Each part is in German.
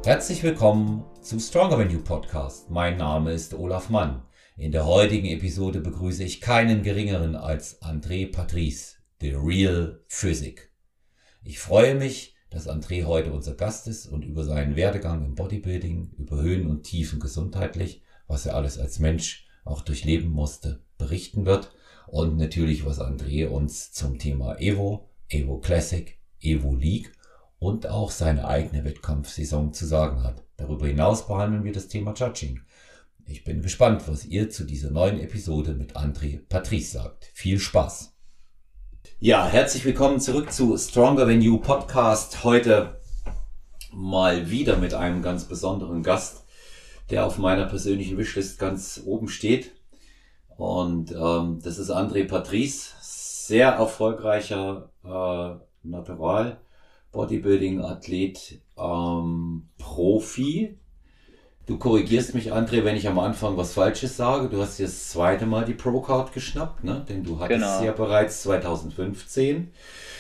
Herzlich willkommen zu Stronger Than You Podcast. Mein Name ist Olaf Mann. In der heutigen Episode begrüße ich keinen geringeren als André Patrice, The Real Physik. Ich freue mich, dass André heute unser Gast ist und über seinen Werdegang im Bodybuilding, über Höhen und Tiefen gesundheitlich, was er alles als Mensch auch durchleben musste, berichten wird und natürlich, was André uns zum Thema Evo, Evo Classic, Evo League und auch seine eigene Wettkampfsaison zu sagen hat. Darüber hinaus behandeln wir das Thema Judging. Ich bin gespannt, was ihr zu dieser neuen Episode mit André Patrice sagt. Viel Spaß! Ja, herzlich willkommen zurück zu Stronger Than You Podcast. Heute mal wieder mit einem ganz besonderen Gast, der auf meiner persönlichen Wishlist ganz oben steht. Und das ist André Patrice, sehr erfolgreicher Natural Bodybuilding-Athlet, Profi. Du korrigierst mich, André, wenn ich am Anfang was Falsches sage. Du hast dir das zweite Mal die Pro-Card geschnappt, ne? Denn du hattest ja bereits 2015.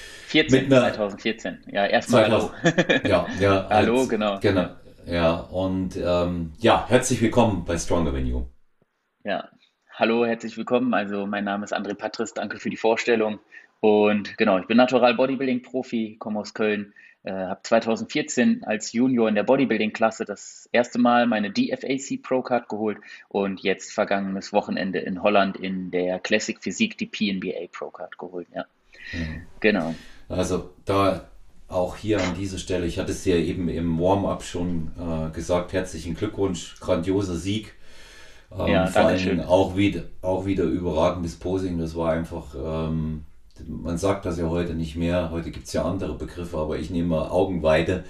2014. Ja, erstmal hallo. Ja, Hallo, genau. Genau. Ja, und herzlich willkommen bei Stronger Than You. Ja, hallo, herzlich willkommen. Also mein Name ist André Patrice, danke für die Vorstellung. Und genau, ich bin Natural Bodybuilding Profi, komme aus Köln, habe 2014 als Junior in der Bodybuilding-Klasse das erste Mal meine DFAC Pro Card geholt und jetzt vergangenes Wochenende in Holland in der Classic Physik die PNBA Pro Card geholt. Ja, genau. Also da auch hier an dieser Stelle, ich hatte es ja eben im Warm-up schon gesagt, herzlichen Glückwunsch, grandioser Sieg. Ja, Vor danke allen Dingen schön. auch wieder überragendes Posing. Das war einfach, man sagt das ja heute nicht mehr, heute gibt es ja andere Begriffe, aber ich nehme mal Augenweide,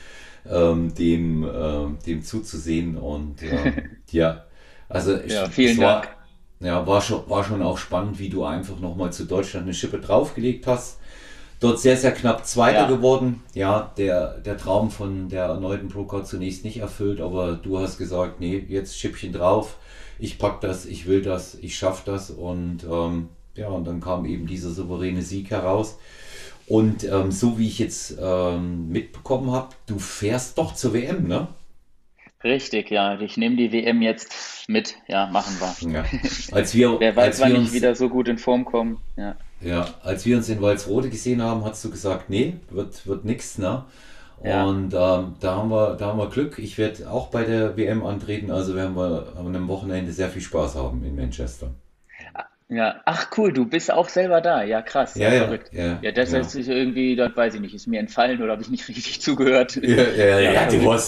dem zuzusehen. Und ja, also Ja, es vielen war, Dank. ja, war schon auch spannend, wie du einfach nochmal zu Deutschland eine Schippe draufgelegt hast. Dort sehr, sehr knapp Zweiter Ja, geworden. Ja, der Traum von der erneuten Procard zunächst nicht erfüllt, aber du hast gesagt, nee, jetzt Schippchen drauf. Ich pack das, ich will das, ich schaff das und und dann kam eben dieser souveräne Sieg heraus. Und so wie ich jetzt mitbekommen habe, du fährst doch zur WM, ne? richtig, ja. Ich nehme die WM jetzt mit. Ja, machen wir. Ja. Wer weiß, Als wann wir ich uns wieder so gut in Form komme. Ja, als wir uns in Walsrode gesehen haben, hast du gesagt, nee, wird nix, ne? ja, Und da haben wir Glück. Ich werde auch bei der WM antreten, also werden wir an einem Wochenende sehr viel Spaß haben in Manchester. ja. Ach cool, du bist auch selber da. Ja, krass, ja, verrückt. Ja, das Ja. heißt irgendwie, das weiß ich nicht, ist mir entfallen oder habe ich nicht richtig zugehört. Ja, Ja, verrückt.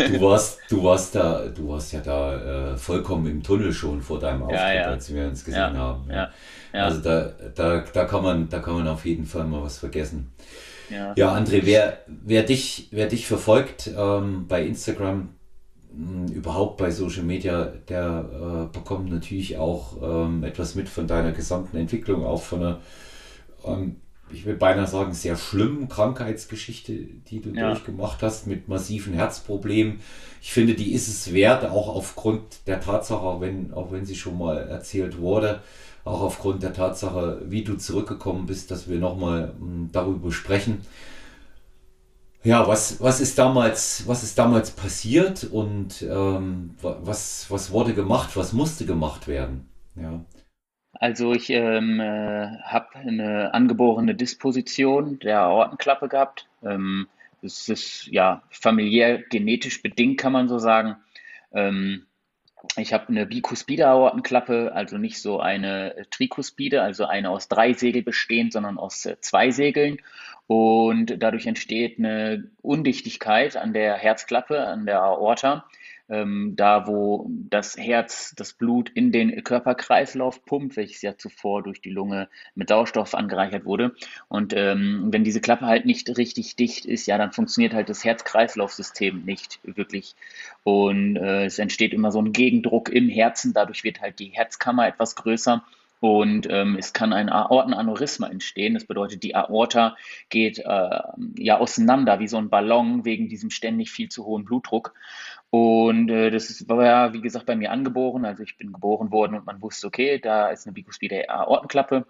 du warst ja da vollkommen im Tunnel schon vor deinem Ja, Auftritt, ja, als wir uns gesehen ja, haben. Ja. ja, Also ja, da kann man auf jeden Fall mal was vergessen. ja. Ja, André, wer dich verfolgt bei Instagram, überhaupt bei Social Media, der bekommt natürlich auch etwas mit von deiner gesamten Entwicklung, auch von einer, ähm, ich will beinahe sagen, sehr schlimmen Krankheitsgeschichte, die du Ja. durchgemacht hast, mit massiven Herzproblemen. Ich finde, die ist es wert, auch aufgrund der Tatsache, auch wenn sie schon mal erzählt wurde, auch aufgrund der Tatsache, wie du zurückgekommen bist, dass wir nochmal darüber sprechen. Ja, was ist damals passiert und was wurde gemacht, was musste gemacht werden? Ja, Also ich habe eine angeborene Disposition der Aortenklappe gehabt. Das ist ja familiär genetisch bedingt, kann man so sagen. Ähm, Ich habe eine bikuspide Aortenklappe, also nicht so eine trikuspide, also eine aus drei Segeln bestehend, sondern aus zwei Segeln. Und dadurch entsteht eine Undichtigkeit an der Herzklappe, an der Aorta, da wo das Herz das Blut in den Körperkreislauf pumpt, welches ja zuvor durch die Lunge mit Sauerstoff angereichert wurde. Und wenn diese Klappe halt nicht richtig dicht ist, ja, dann funktioniert halt das Herz-Kreislauf-System nicht wirklich und es entsteht immer so ein Gegendruck im Herzen, dadurch wird halt die Herzkammer etwas größer und es kann ein Aortenaneurysma entstehen. Das bedeutet, die Aorta geht ja auseinander wie so ein Ballon wegen diesem ständig viel zu hohen Blutdruck. Und war ja, wie gesagt, bei mir angeboren. Also ich bin geboren worden und man wusste, okay, da ist eine bikuspide Aortenklappe.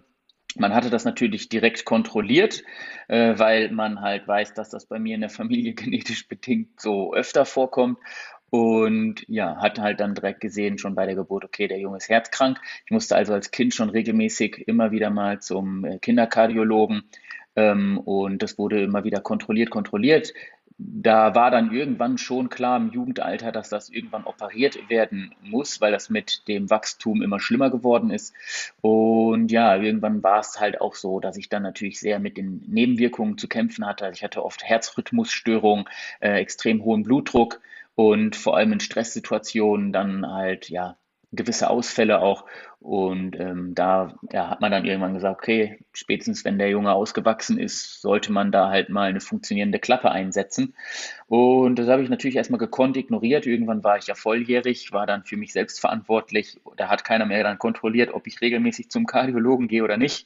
Man hatte das natürlich direkt kontrolliert, weil man halt weiß, dass das bei mir in der Familie genetisch bedingt so öfter vorkommt. Und ja, hatte halt dann direkt gesehen, schon bei der Geburt, okay, der Junge ist herzkrank. Ich musste also als Kind schon regelmäßig immer wieder mal zum Kinderkardiologen, und das wurde immer wieder kontrolliert. Da war dann irgendwann schon klar im Jugendalter, dass das irgendwann operiert werden muss, weil das mit dem Wachstum immer schlimmer geworden ist. Und ja, irgendwann war es halt auch so, dass ich dann natürlich sehr mit den Nebenwirkungen zu kämpfen hatte. Also ich hatte oft Herzrhythmusstörungen, extrem hohen Blutdruck und vor allem in Stresssituationen dann halt, ja, gewisse Ausfälle auch. Und da ja, hat man dann irgendwann gesagt, okay, spätestens wenn der Junge ausgewachsen ist, sollte man da halt mal eine funktionierende Klappe einsetzen. Und das habe ich natürlich erstmal gekonnt ignoriert. Irgendwann war ich ja volljährig, war dann für mich selbst verantwortlich. Da hat keiner mehr dann kontrolliert, ob ich regelmäßig zum Kardiologen gehe oder nicht.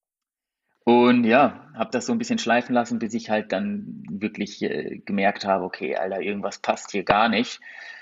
Und ja, habe das so ein bisschen schleifen lassen, bis ich halt dann wirklich gemerkt habe, okay, Alter, irgendwas passt hier gar nicht.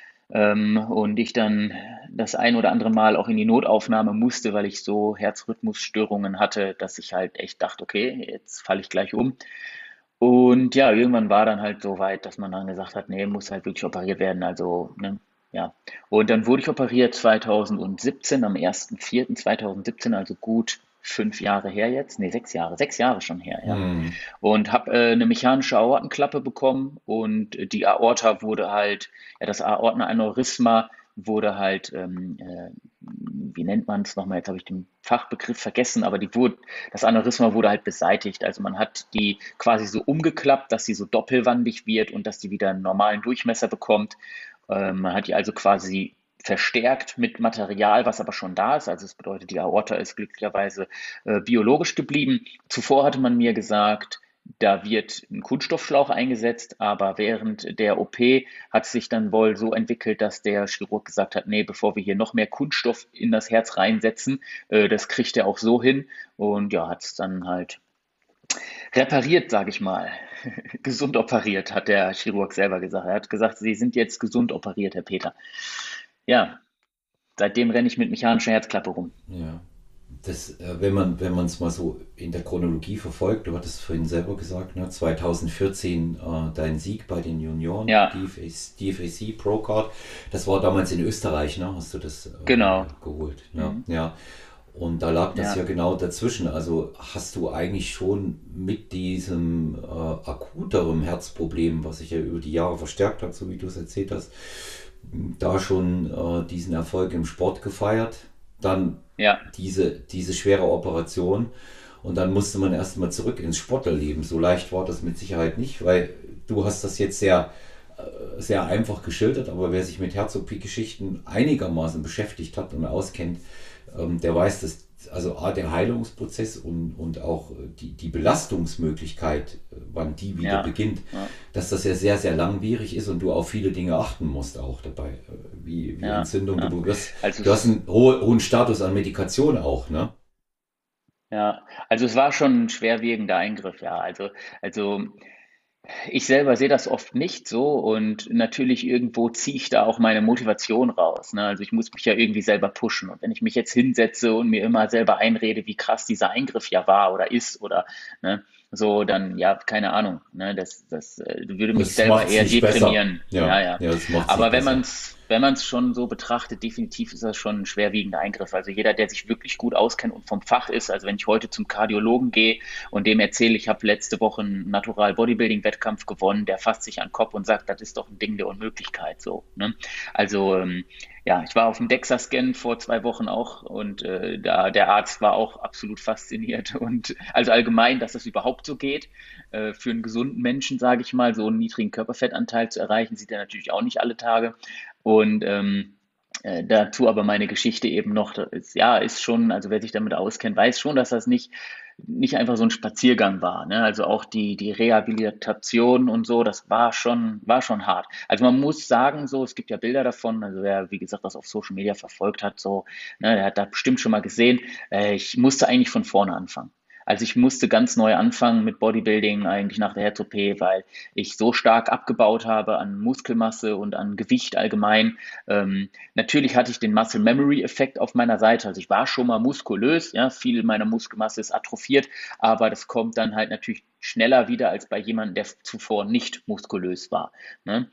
Und ich dann das ein oder andere Mal auch in die Notaufnahme musste, weil ich so Herzrhythmusstörungen hatte, dass ich halt echt dachte, okay, jetzt falle ich gleich um. Und ja, irgendwann war dann halt so weit, dass man dann gesagt hat, nee, muss halt wirklich operiert werden. Also, ne, ja. Und dann wurde ich operiert 2017, am 1.4.2017, also gut 5 Jahre her jetzt. Nee, 6 Jahre, 6 Jahre schon her, ja. Hm. Und habe eine mechanische Aortenklappe bekommen und die Aorta wurde halt, ja, das Aortenaneurysma wurde halt, wie nennt man es nochmal, jetzt habe ich den Fachbegriff vergessen, aber das Aneurysma wurde halt beseitigt. Also man hat die quasi so umgeklappt, dass sie so doppelwandig wird und dass die wieder einen normalen Durchmesser bekommt. Man hat die also quasi verstärkt mit Material, was aber schon da ist. Also es bedeutet, die Aorta ist glücklicherweise biologisch geblieben. Zuvor hatte man mir gesagt, da wird ein Kunststoffschlauch eingesetzt, aber während der OP hat es sich dann wohl so entwickelt, dass der Chirurg gesagt hat, nee, bevor wir hier noch mehr Kunststoff in das Herz reinsetzen, das kriegt er auch so hin. Und ja, hat es dann halt repariert, sage ich mal. Gesund operiert, hat der Chirurg selber gesagt. Er hat gesagt, Sie sind jetzt gesund operiert, Herr Peter. Ja, seitdem renne ich mit mechanischer Herzklappe rum. Ja. Wenn man es mal so in der Chronologie verfolgt, du hattest vorhin selber gesagt, ne, 2014 dein Sieg bei den Junioren, Ja, DFAC Pro Card, das war damals in Österreich, ne, hast du das genau. geholt, ne? Mhm. Ja. Und da lag das ja Ja, genau dazwischen. Also hast du eigentlich schon mit diesem akuteren Herzproblem, was sich ja über die Jahre verstärkt hat, so wie du es erzählt hast, da schon diesen Erfolg im Sport gefeiert, dann ja, diese schwere Operation und dann musste man erstmal zurück ins Sportlerleben. So leicht war das mit Sicherheit nicht, weil du hast das jetzt sehr einfach geschildert, aber wer sich mit Herz-OP-Geschichten einigermaßen beschäftigt hat und auskennt, der weiß, dass also A, der Heilungsprozess und auch die Belastungsmöglichkeit, wann die wieder ja, beginnt, ja, dass das ja sehr, sehr langwierig ist und du auf viele Dinge achten musst auch dabei, wie ja, Entzündung. ja. Also Du hast es, einen hohen Status an Medikation auch, ne? ja, also es war schon ein schwerwiegender Eingriff, ja. Also ich selber sehe das oft nicht so und natürlich irgendwo ziehe ich da auch meine Motivation raus. Ne? Also ich muss mich ja irgendwie selber pushen. Und wenn ich mich jetzt hinsetze und mir immer selber einrede, wie krass dieser Eingriff ja war oder ist oder ne, so, dann ja, keine Ahnung. Ne? Das würde mich Das selber macht es eher nicht besser. deprimieren. Ja, Ja, ja. ja, das macht es nicht Aber besser. wenn man es schon so betrachtet, definitiv ist das schon ein schwerwiegender Eingriff. Also jeder, der sich wirklich gut auskennt und vom Fach ist, also wenn ich heute zum Kardiologen gehe und dem erzähle, ich habe letzte Woche einen Natural Bodybuilding Wettkampf gewonnen, der fasst sich an den Kopf und sagt, das ist doch ein Ding der Unmöglichkeit so. Ne? Also ja, ich war auf dem DEXA-Scan vor 2 Wochen auch und da der Arzt war auch absolut fasziniert und also allgemein, dass das überhaupt so geht. Für einen gesunden Menschen, sage ich mal, so einen niedrigen Körperfettanteil zu erreichen, sieht er natürlich auch nicht alle Tage. Und dazu aber meine Geschichte eben noch, das ist, ja, ist schon, also wer sich damit auskennt, weiß schon, dass das nicht einfach so ein Spaziergang war. Ne? Also auch die Rehabilitation und so, das war schon hart. Also man muss sagen, so, es gibt ja Bilder davon, also wer, wie gesagt, das auf Social Media verfolgt hat, so, ne, der hat da bestimmt schon mal gesehen, ich musste eigentlich von vorne anfangen. Also ich musste ganz neu anfangen mit Bodybuilding eigentlich nach der Herz-OP, weil ich so stark abgebaut habe an Muskelmasse und an Gewicht allgemein. Natürlich hatte ich den Muscle Memory Effekt auf meiner Seite. Also ich war schon mal muskulös, ja, viel meiner Muskelmasse ist atrophiert, aber das kommt dann halt natürlich schneller wieder als bei jemandem, der zuvor nicht muskulös war. Ne?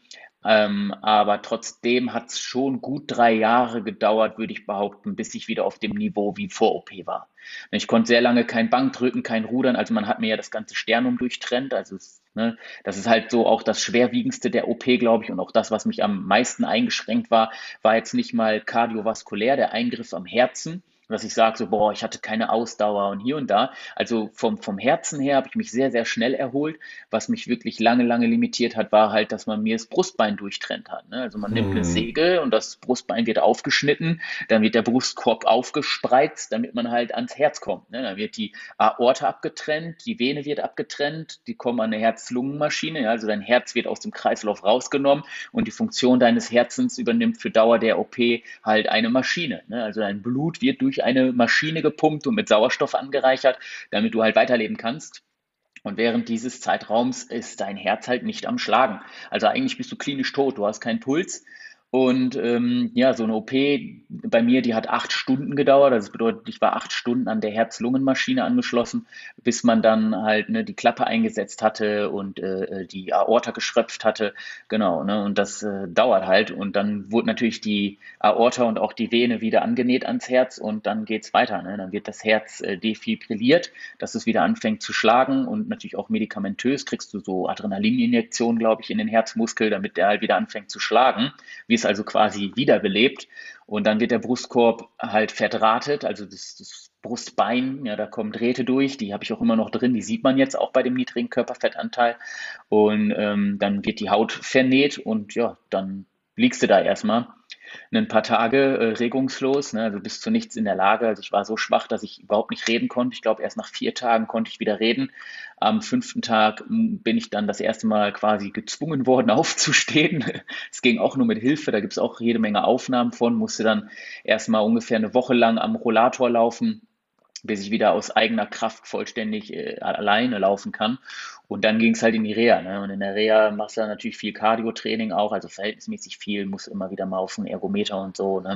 Aber trotzdem hat es schon gut 3 Jahre gedauert, würde ich behaupten, bis ich wieder auf dem Niveau wie vor OP war. Ich konnte sehr lange kein Bankdrücken, kein Rudern, also man hat mir ja das ganze Sternum durchtrennt. Also ne, das ist halt so auch das Schwerwiegendste der OP, glaube ich, und auch das, was mich am meisten eingeschränkt war jetzt nicht mal kardiovaskulär, der Eingriff am Herzen, dass ich sage so, boah, ich hatte keine Ausdauer und hier und da. Also vom Herzen her habe ich mich sehr, sehr schnell erholt. Was mich wirklich lange, lange limitiert hat, war halt, dass man mir das Brustbein durchtrennt hat. Ne? Also man nimmt eine Hm. Säge und das Brustbein wird aufgeschnitten, dann wird der Brustkorb aufgespreizt, damit man halt ans Herz kommt. Ne? Dann wird die Aorta abgetrennt, die Vene wird abgetrennt, die kommen an eine Herz-Lungen-Maschine. Ja? Also dein Herz wird aus dem Kreislauf rausgenommen und die Funktion deines Herzens übernimmt für Dauer der OP halt eine Maschine. Ne? Also dein Blut wird durch eine Maschine gepumpt und mit Sauerstoff angereichert, damit du halt weiterleben kannst. Und während dieses Zeitraums ist dein Herz halt nicht am Schlagen. Also eigentlich bist du klinisch tot, du hast keinen Puls. Und ja, so eine OP bei mir, die hat 8 Stunden gedauert. Also das bedeutet, ich war 8 Stunden an der Herz-Lungen-Maschine angeschlossen, bis man dann halt ne, die Klappe eingesetzt hatte und die Aorta geschröpft hatte. Genau, ne, und das dauert halt. Und dann wurde natürlich die Aorta und auch die Vene wieder angenäht ans Herz und dann geht's weiter. Ne? Dann wird das Herz defibrilliert, dass es wieder anfängt zu schlagen und natürlich auch medikamentös kriegst du so Adrenalininjektionen, glaube ich, in den Herzmuskel, damit der halt wieder anfängt zu schlagen, wie es also quasi wiederbelebt. Und dann wird der Brustkorb halt verdrahtet, also das Brustbein, ja, da kommen Drähte durch, die habe ich auch immer noch drin, die sieht man jetzt auch bei dem niedrigen Körperfettanteil. Und dann wird die Haut vernäht und ja, dann liegst du da erstmal ein paar Tage regungslos, ne, also bis zu nichts in der Lage. Also ich war so schwach, dass ich überhaupt nicht reden konnte. Ich glaube, erst nach 4 Tagen konnte ich wieder reden. Am 5. Tag bin ich dann das erste Mal quasi gezwungen worden, aufzustehen. Es ging auch nur mit Hilfe, da gibt es auch jede Menge Aufnahmen von, musste dann erstmal ungefähr eine Woche lang am Rollator laufen, bis ich wieder aus eigener Kraft vollständig alleine laufen kann. Und dann ging es halt in die Reha. Ne? Und in der Reha machst du dann natürlich viel Cardio-Training auch, also verhältnismäßig viel, musst immer wieder mal auf den Ergometer und so, ne?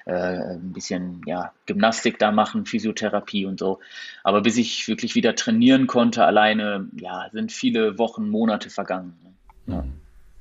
Ein bisschen ja, Gymnastik da machen, Physiotherapie und so. Aber bis ich wirklich wieder trainieren konnte, alleine, ja, sind viele Wochen, Monate vergangen. Ne? Ja.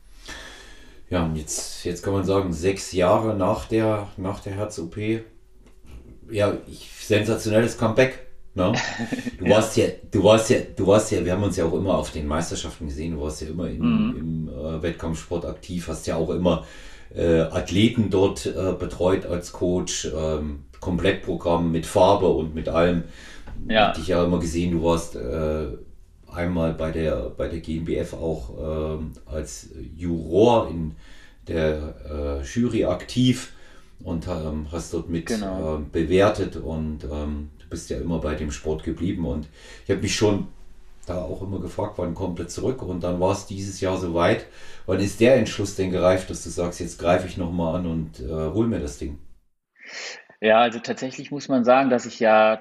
Ja, und jetzt kann man sagen, 6 Jahre nach der Herz-OP, ja, sensationelles Comeback. Ne? Du Ja. warst ja, du warst ja, du warst ja, wir haben uns ja auch immer auf den Meisterschaften gesehen, du warst ja immer Mhm. im Wettkampfsport aktiv, hast ja auch immer Athleten dort betreut als Coach, Komplettprogramm mit Farbe und mit allem. Hab Ja. dich ja immer gesehen, du warst einmal bei der GmbF auch als Juror in der Jury aktiv und hast dort mit Genau. bewertet und du bist ja immer bei dem Sport geblieben und ich habe mich schon da auch immer gefragt, wann kommt er zurück und dann war es dieses Jahr soweit. Wann ist der Entschluss denn gereift, dass du sagst, jetzt greife ich nochmal an und hol mir das Ding? Ja, also tatsächlich muss man sagen, dass ich ja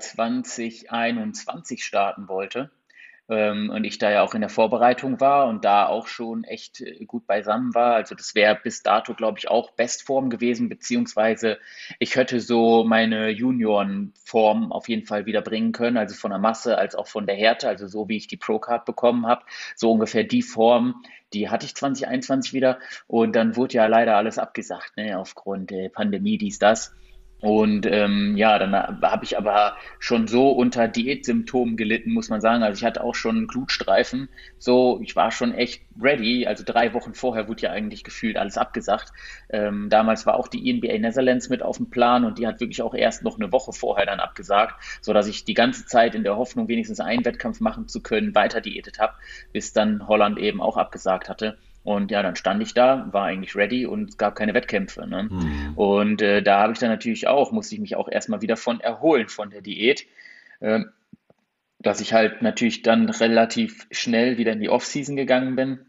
2021 starten wollte. Und ich da ja auch in der Vorbereitung war und da auch schon echt gut beisammen war. Also das wäre bis dato, glaube ich, auch Bestform gewesen, beziehungsweise ich hätte so meine Juniorenform auf jeden Fall wieder bringen können, also von der Masse als auch von der Härte, also so wie ich die Pro-Card bekommen habe, so ungefähr die Form, die hatte ich 2021 wieder und dann wurde ja leider alles abgesagt, ne, aufgrund der Pandemie, dies, das. Und ja, dann habe ich aber schon so unter Diätsymptomen gelitten, muss man sagen. Also ich hatte auch schon einen Glutstreifen. So, ich war schon echt ready. Also 3 Wochen vorher wurde ja eigentlich gefühlt alles abgesagt. Damals war auch die ENBA Netherlands mit auf dem Plan und die hat wirklich auch erst noch eine Woche vorher dann abgesagt, so dass ich die ganze Zeit in der Hoffnung, wenigstens einen Wettkampf machen zu können, weiter diätet habe, bis dann Holland eben auch abgesagt hatte. Und ja, dann stand ich da, war eigentlich ready und es gab keine Wettkämpfe. Ne? Hm. Und da habe ich dann natürlich auch, musste ich mich auch erstmal wieder von erholen von der Diät, äh, dass ich halt natürlich dann relativ schnell wieder in die Off-Season gegangen bin.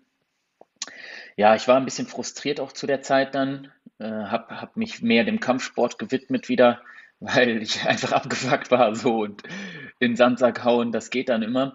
Ja, ich war ein bisschen frustriert auch zu der Zeit dann, hab mich mehr dem Kampfsport gewidmet wieder, weil ich einfach abgefuckt war so und in den Sandsack hauen, das geht dann immer.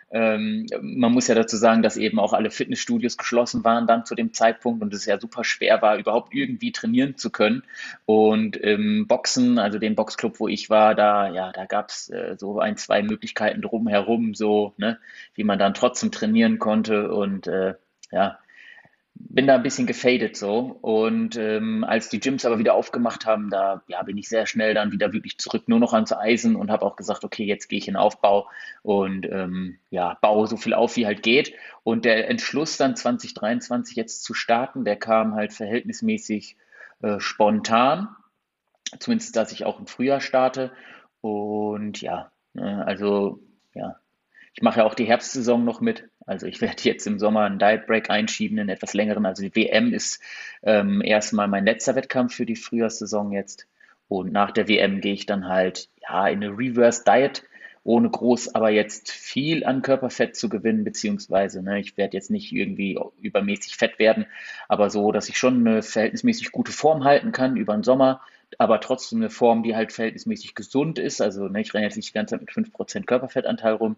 Man muss ja dazu sagen, dass eben auch alle Fitnessstudios geschlossen waren dann zu dem Zeitpunkt und es ja super schwer war, überhaupt irgendwie trainieren zu können. Und im Boxen, also dem Boxclub, wo ich war, da gab es so ein, zwei Möglichkeiten drumherum, so, ne, wie man dann trotzdem trainieren konnte. Und ja, bin da ein bisschen gefadet so. Und als die Gyms aber wieder aufgemacht haben, da ja, bin ich sehr schnell dann wieder wirklich zurück nur noch ans Eisen und habe auch gesagt, okay, jetzt gehe ich in Aufbau und ja, baue so viel auf, wie halt geht. Und der Entschluss dann 2023 jetzt zu starten, der kam halt verhältnismäßig spontan, zumindest, dass ich auch im Frühjahr starte. Und ja, also ja, ich mache ja auch die Herbstsaison noch mit. Also ich werde jetzt im Sommer einen Diet Break einschieben, einen etwas längeren. Also die WM ist erstmal mein letzter Wettkampf für die Frühjahrssaison jetzt. Und nach der WM gehe ich dann halt ja in eine Reverse Diet, ohne groß aber jetzt viel an Körperfett zu gewinnen, beziehungsweise ne, ich werde jetzt nicht irgendwie übermäßig fett werden, aber so, dass ich schon eine verhältnismäßig gute Form halten kann über den Sommer, aber trotzdem eine Form, die halt verhältnismäßig gesund ist. Also ne, ich renne jetzt nicht die ganze Zeit mit 5% Körperfettanteil rum.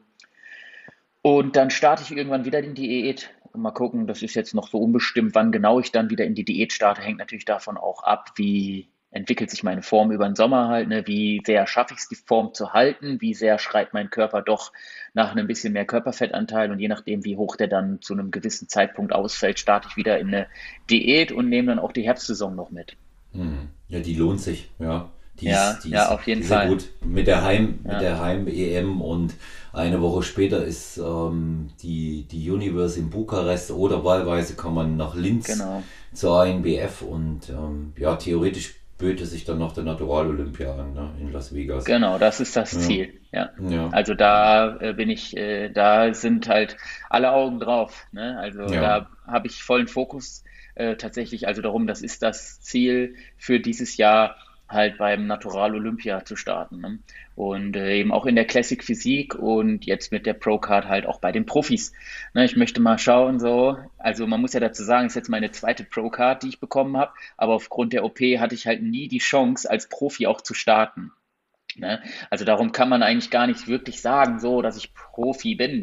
Und dann starte ich irgendwann wieder in die Diät. Mal gucken, das ist jetzt noch so unbestimmt, wann genau ich dann wieder in die Diät starte, hängt natürlich davon auch ab, wie entwickelt sich meine Form über den Sommer halt, ne? Wie sehr schaffe ich es, die Form zu halten, wie sehr schreit mein Körper doch nach einem bisschen mehr Körperfettanteil und je nachdem, wie hoch der dann zu einem gewissen Zeitpunkt ausfällt, starte ich wieder in eine Diät und nehme dann auch die Herbstsaison noch mit. Ja, die lohnt sich, ja. Ja, ja, auf Die jeden ist ja Fall. gut. Mit Ja, der Heim-EM und eine Woche später ist die Universe in Bukarest oder wahlweise kann man nach Linz genau. zur ANBF und ja, theoretisch böte sich dann noch der Natural Olympia an, ne, in Las Vegas. Genau, das ist das Ja, Ziel. Ja. ja, Also da da sind halt alle Augen drauf. Ne? Also ja. da habe ich vollen Fokus tatsächlich. Also darum, das ist das Ziel für dieses Jahr halt beim Natural Olympia zu starten. Ne? Und eben auch in der Classic Physik und jetzt mit der Pro Card halt auch bei den Profis. Ne? Ich möchte mal schauen, so, also man muss ja dazu sagen, es ist jetzt meine zweite Pro Card, die ich bekommen habe, aber aufgrund der OP hatte ich halt nie die Chance, als Profi auch zu starten. Ne? Also darum kann man eigentlich gar nicht wirklich sagen, so, dass ich Profi bin.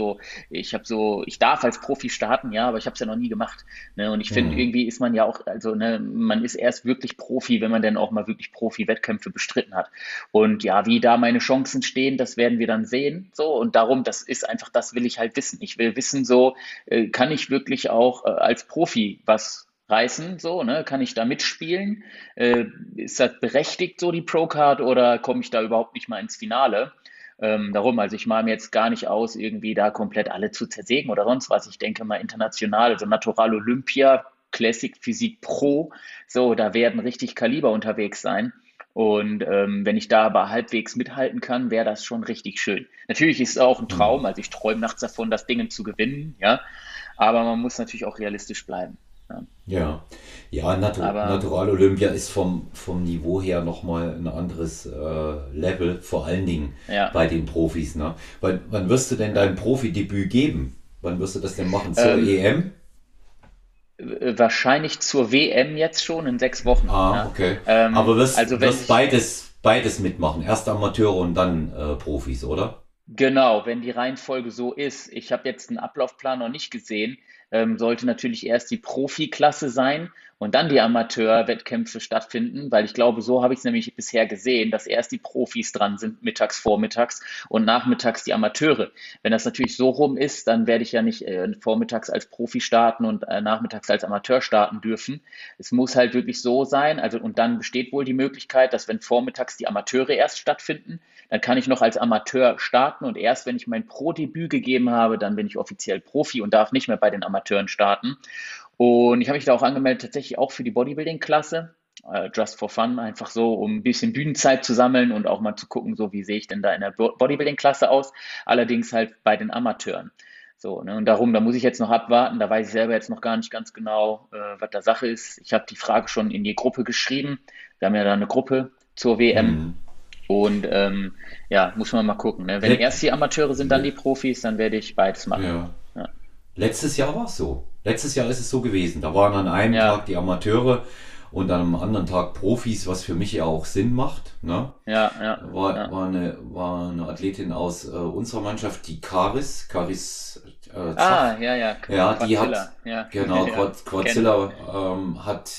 Ich darf als Profi starten, ja, aber ich habe es ja noch nie gemacht. Ne? Und ich finde, Hm. irgendwie ist man ja auch, also ne, man ist erst wirklich Profi, wenn man dann auch mal wirklich Profi-Wettkämpfe bestritten hat. Und ja, wie da meine Chancen stehen, das werden wir dann sehen. So, und darum, das ist einfach, das will ich halt wissen. Ich will wissen, so, kann ich wirklich auch als Profi was reißen, so, ne? Kann ich da mitspielen? Äh, Ist das berechtigt, so die Pro-Card, oder komme ich da überhaupt nicht mal ins Finale? Darum, also ich male mir jetzt gar nicht aus, irgendwie da komplett alle zu zersägen oder sonst was. Ich denke mal international, also Natural Olympia, Classic Physik Pro, so, da werden richtig Kaliber unterwegs sein. Und wenn ich da aber halbwegs mithalten kann, wäre das schon richtig schön. Natürlich ist es auch ein Traum, also ich träume nachts davon, das Ding zu gewinnen, ja. Aber man muss natürlich auch realistisch bleiben. Ja. Ja, ja, Aber Natural Olympia ist vom Niveau her nochmal ein anderes Level, vor allen Dingen ja, bei den Profis. Ne? Wann wirst du denn ja. dein Profidebüt geben? Wann wirst du das denn machen? Zur Ähm, EM? Wahrscheinlich zur WM jetzt schon in 6 Wochen. Ah, Ja. okay. Aber Also wenn wirst sich beides mitmachen. Erst Amateure und dann Profis, oder? Genau, wenn die Reihenfolge so ist. Ich habe jetzt einen Ablaufplan noch nicht gesehen. Sollte natürlich erst die Profiklasse sein und dann die Amateurwettkämpfe stattfinden, weil ich glaube, so habe ich es nämlich bisher gesehen, dass erst die Profis dran sind, mittags, vormittags und nachmittags die Amateure. Wenn das natürlich so rum ist, dann werde ich ja nicht vormittags als Profi starten und nachmittags als Amateur starten dürfen. Es muss halt wirklich so sein, also und dann besteht wohl die Möglichkeit, dass wenn vormittags die Amateure erst stattfinden, dann kann ich noch als Amateur starten und erst wenn ich mein Pro-Debüt gegeben habe, dann bin ich offiziell Profi und darf nicht mehr bei den Amateuren starten. Und ich habe mich da auch angemeldet, tatsächlich auch für die Bodybuilding-Klasse, just for fun, einfach so, um ein bisschen Bühnenzeit zu sammeln und auch mal zu gucken, so wie sehe ich denn da in der Bodybuilding-Klasse aus, allerdings halt bei den Amateuren. So, ne, und darum, da muss ich jetzt noch abwarten, da weiß ich selber jetzt noch gar nicht ganz genau, was da Sache ist. Ich habe die Frage schon in die Gruppe geschrieben. Wir haben ja da eine Gruppe zur WM. Hm. Und ja, muss man mal gucken. Ne? Wenn Let, erst die Amateure sind, dann die Profis, dann werde ich beides machen. ja. Ja, Letztes Jahr war es so. Letztes Jahr ist es so gewesen. Da waren an einem ja, Tag die Amateure und dann am anderen Tag Profis, was für mich ja auch Sinn macht. Ne? War eine Athletin aus unserer Mannschaft, die Karis Zach. Ja, die hat, genau, Quadzilla hat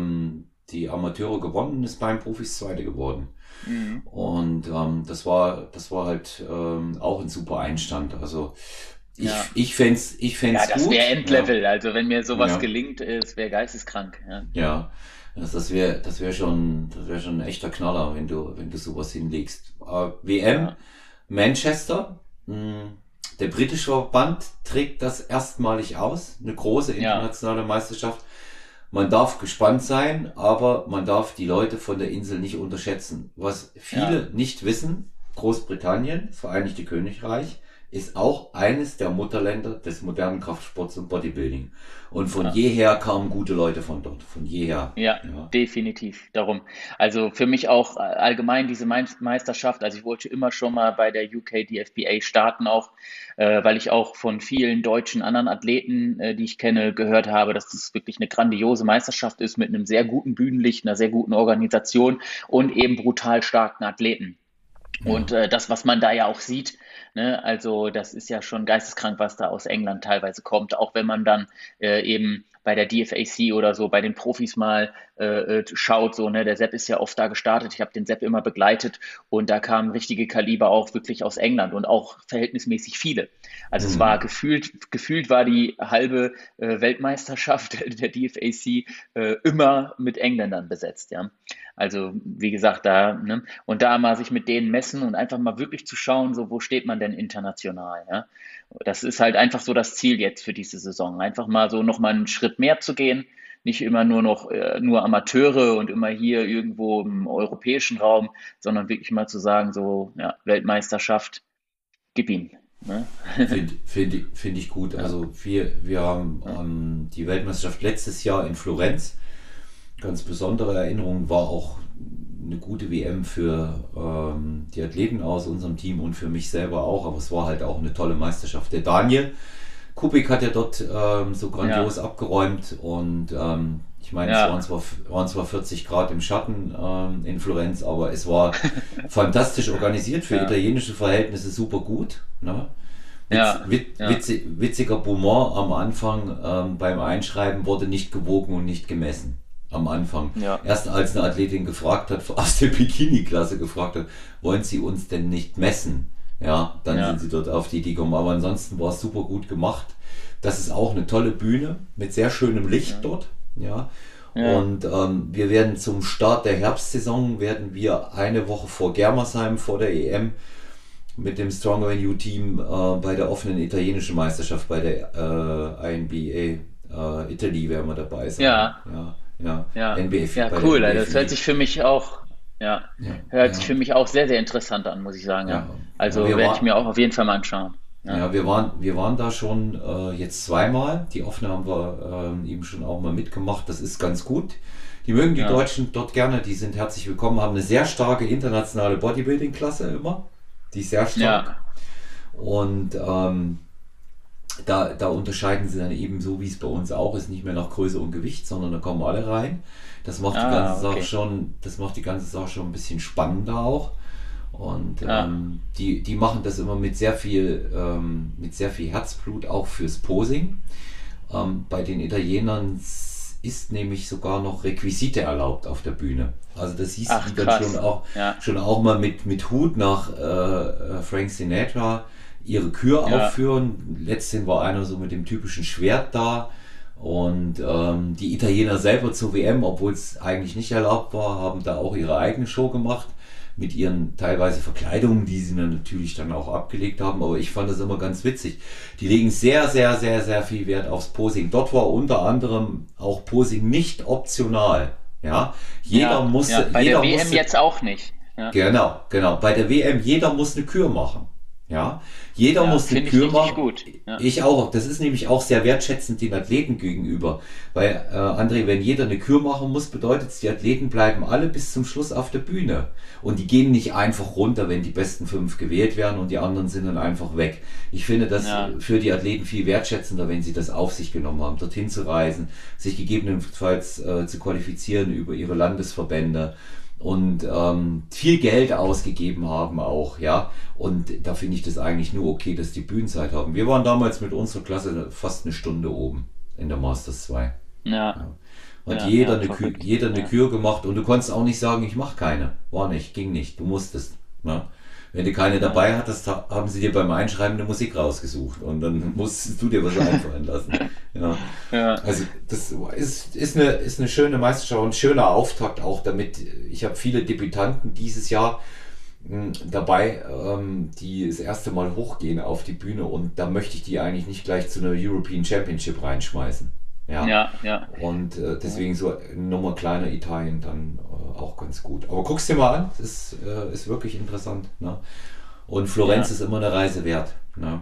die Amateure gewonnen, ist beim Profis Zweite geworden. Mhm. Und das war halt auch ein super Einstand. Also ich fänd's das gut. wäre Endlevel. Also wenn mir sowas gelingt, es wäre geisteskrank. Ja, das wär schon ein echter Knaller, wenn du sowas hinlegst. WM Manchester, der britische Verband trägt das erstmalig aus, eine große internationale Meisterschaft. Man darf gespannt sein, aber man darf die Leute von der Insel nicht unterschätzen. Was viele nicht wissen, Großbritannien, das Vereinigte Königreich, ist auch eines der Mutterländer des modernen Kraftsports und Bodybuilding. Und von jeher kamen gute Leute von dort, von jeher. Ja, definitiv. Darum. Also für mich auch allgemein diese Meisterschaft. Also ich wollte immer schon mal bei der UK DFBA starten, auch weil ich auch von vielen deutschen anderen Athleten, die ich kenne, gehört habe, dass das wirklich eine grandiose Meisterschaft ist mit einem sehr guten Bühnenlicht, einer sehr guten Organisation und eben brutal starken Athleten. Und das, was man da ja auch sieht, ne, also das ist ja schon geisteskrank, was da aus England teilweise kommt, auch wenn man dann eben bei der DFAC oder so bei den Profis mal schaut, so, ne, der Sepp ist ja oft da gestartet, ich habe den Sepp immer begleitet und da kamen richtige Kaliber auch wirklich aus England und auch verhältnismäßig viele. Also es war gefühlt war die halbe Weltmeisterschaft der DFAC immer mit Engländern besetzt, ja. Also wie gesagt, ne, und da mal sich mit denen messen und einfach mal wirklich zu schauen, so wo steht man denn international, ja. Das ist halt einfach so das Ziel jetzt für diese Saison, einfach mal so nochmal einen Schritt mehr zu gehen, nicht immer nur Amateure und immer hier irgendwo im europäischen Raum, sondern wirklich mal zu sagen, so, ja, Weltmeisterschaft, gib ihm. Ne? Find ich gut. Also wir haben die Weltmeisterschaft letztes Jahr in Florenz. Ganz besondere Erinnerung war auch eine gute WM für die Athleten aus unserem Team und für mich selber auch, aber es war halt auch eine tolle Meisterschaft. Der Daniel Kubik hat ja dort so grandios abgeräumt und ich meine, es waren zwar 40 Grad im Schatten in Florenz, aber es war fantastisch organisiert, für italienische Verhältnisse super gut. Ne? Witziger Bonbon am Anfang beim Einschreiben wurde nicht gewogen und nicht gemessen. Am Anfang. Ja. Erst als eine Athletin gefragt hat, aus der Bikini-Klasse gefragt hat, wollen Sie uns denn nicht messen? Ja, dann sind sie dort auf die Idee gekommen. Aber ansonsten war es super gut gemacht. Das ist auch eine tolle Bühne mit sehr schönem Licht dort. Ja. Und wir werden zum Start der Herbstsaison eine Woche vor Germersheim, vor der EM, mit dem Stronger Than You Team bei der offenen italienischen Meisterschaft, bei der INBA Italy werden wir dabei sein. NBA, ja, cool. Also das hört sich für mich auch, sich für mich auch sehr, sehr interessant an, muss ich sagen. Ja. Also werde ich mir auch auf jeden Fall mal anschauen. Ja, wir waren da schon jetzt zweimal. Die offene haben wir eben schon auch mal mitgemacht. Das ist ganz gut. Die mögen die Deutschen dort gerne. Die sind herzlich willkommen. Haben eine sehr starke internationale Bodybuilding-Klasse immer. Die ist sehr stark. Ja. Und da unterscheiden sie dann eben so, wie es bei uns auch ist, nicht mehr nach Größe und Gewicht, sondern da kommen alle rein. Das macht die ganze Sache schon ein bisschen spannender auch. Und die machen das immer mit sehr viel Herzblut auch fürs Posing. Bei den Italienern ist nämlich sogar noch Requisite erlaubt auf der Bühne. Also das hieß dann schon auch mal mit Hut nach Frank Sinatra ihre Kür aufführen. Letztendlich war einer so mit dem typischen Schwert da. Und die Italiener selber zur WM, obwohl es eigentlich nicht erlaubt war, haben da auch ihre eigene Show gemacht mit ihren teilweise Verkleidungen, die sie dann natürlich dann auch abgelegt haben. Aber ich fand das immer ganz witzig. Die legen sehr, sehr, sehr, sehr viel Wert aufs Posing. Dort war unter anderem auch Posing nicht optional. Ja, jeder musste. Bei der WM jetzt auch nicht. Ja. Genau. Bei der WM, jeder muss eine Kür machen. Ja, jeder Ja, muss eine finde ich Kür richtig machen. gut. Ja, Ich auch. Das ist nämlich auch sehr wertschätzend den Athleten gegenüber. Weil, André, wenn jeder eine Kür machen muss, bedeutet es, die Athleten bleiben alle bis zum Schluss auf der Bühne. Und die gehen nicht einfach runter, wenn die besten 5 gewählt werden und die anderen sind dann einfach weg. Ich finde das ja, für die Athleten viel wertschätzender, wenn sie das auf sich genommen haben, dorthin zu reisen, sich gegebenenfalls zu qualifizieren über ihre Landesverbände und viel Geld ausgegeben haben auch, ja. Und da finde ich das eigentlich nur okay, dass die Bühnenzeit haben. Wir waren damals mit unserer Klasse fast eine Stunde oben in der Masters 2. ja, Ja. Hat ja, jeder ja, verrückt. jeder eine Ja, Kür gemacht und du konntest auch nicht sagen, ich mache keine. War nicht, ging nicht. Du musstest. Ne? Wenn du keine ja, dabei hattest, haben sie dir beim Einschreiben eine Musik rausgesucht und dann musstest du dir was einfallen lassen. Ja. ja, Also das ist eine schöne Meisterschaft und ein schöner Auftakt auch damit. Ich habe viele Debütanten dieses Jahr dabei, die das erste Mal hochgehen auf die Bühne und da möchte ich die eigentlich nicht gleich zu einer European Championship reinschmeißen. Ja. ja, ja, Und ja, deswegen so eine Nummer kleiner Italien dann auch ganz gut. Aber guck's dir mal an, das ist wirklich interessant. Ne? Und Florenz ja. ist immer eine Reise wert. Ne?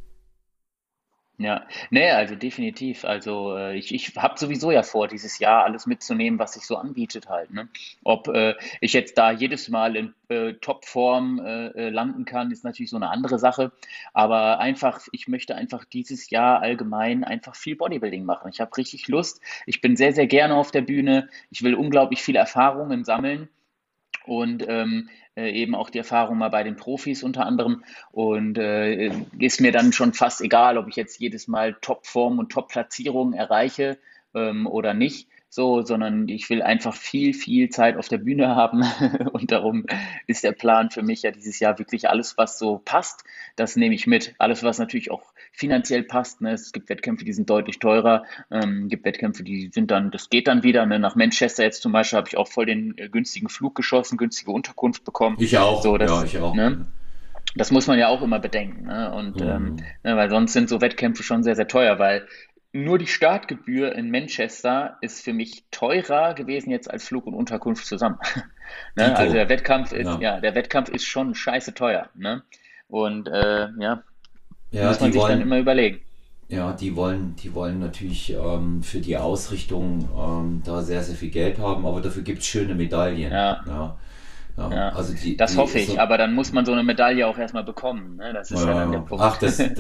Ja, ne, also definitiv. Also ich habe sowieso ja vor, dieses Jahr alles mitzunehmen, was sich so anbietet halt. Ne? Ob ich jetzt da jedes Mal in Topform landen kann, ist natürlich so eine andere Sache. Aber einfach, ich möchte einfach dieses Jahr allgemein einfach viel Bodybuilding machen. Ich habe richtig Lust. Ich bin sehr, sehr gerne auf der Bühne. Ich will unglaublich viele Erfahrungen sammeln und eben auch die Erfahrung mal bei den Profis unter anderem. Und ist mir dann schon fast egal, ob ich jetzt jedes Mal Topform und Top-Platzierungen erreiche oder nicht. So, sondern ich will einfach viel, viel Zeit auf der Bühne haben. Und darum ist der Plan für mich ja dieses Jahr wirklich alles, was so passt, das nehme ich mit. Alles, was natürlich auch finanziell passt. Ne? Es gibt Wettkämpfe, die sind deutlich teurer. Gibt Wettkämpfe, die sind dann, das geht dann wieder. Ne? Nach Manchester jetzt zum Beispiel habe ich auch voll den günstigen Flug geschossen, günstige Unterkunft bekommen. Ich auch, So, ja, das, ich auch. ne? Das muss man ja auch immer bedenken. Ne? Und Mhm. ne, weil sonst sind so Wettkämpfe schon sehr, sehr teuer, weil nur die Startgebühr in Manchester ist für mich teurer gewesen jetzt als Flug und Unterkunft zusammen. Ne? Also Dito. der Wettkampf ist, Ja. ja, der Wettkampf ist schon scheiße teuer. Ne? Und ja, Ja, muss man die sich dann wollen, immer überlegen. ja, die wollen natürlich für die Ausrichtung da sehr, sehr viel Geld haben, aber dafür gibt's schöne Medaillen. Ja, Ja, ja, ja, also das hoffe ich, so, aber dann muss man so eine Medaille auch erstmal bekommen. Ne? Das ist ja dann der ach, Punkt.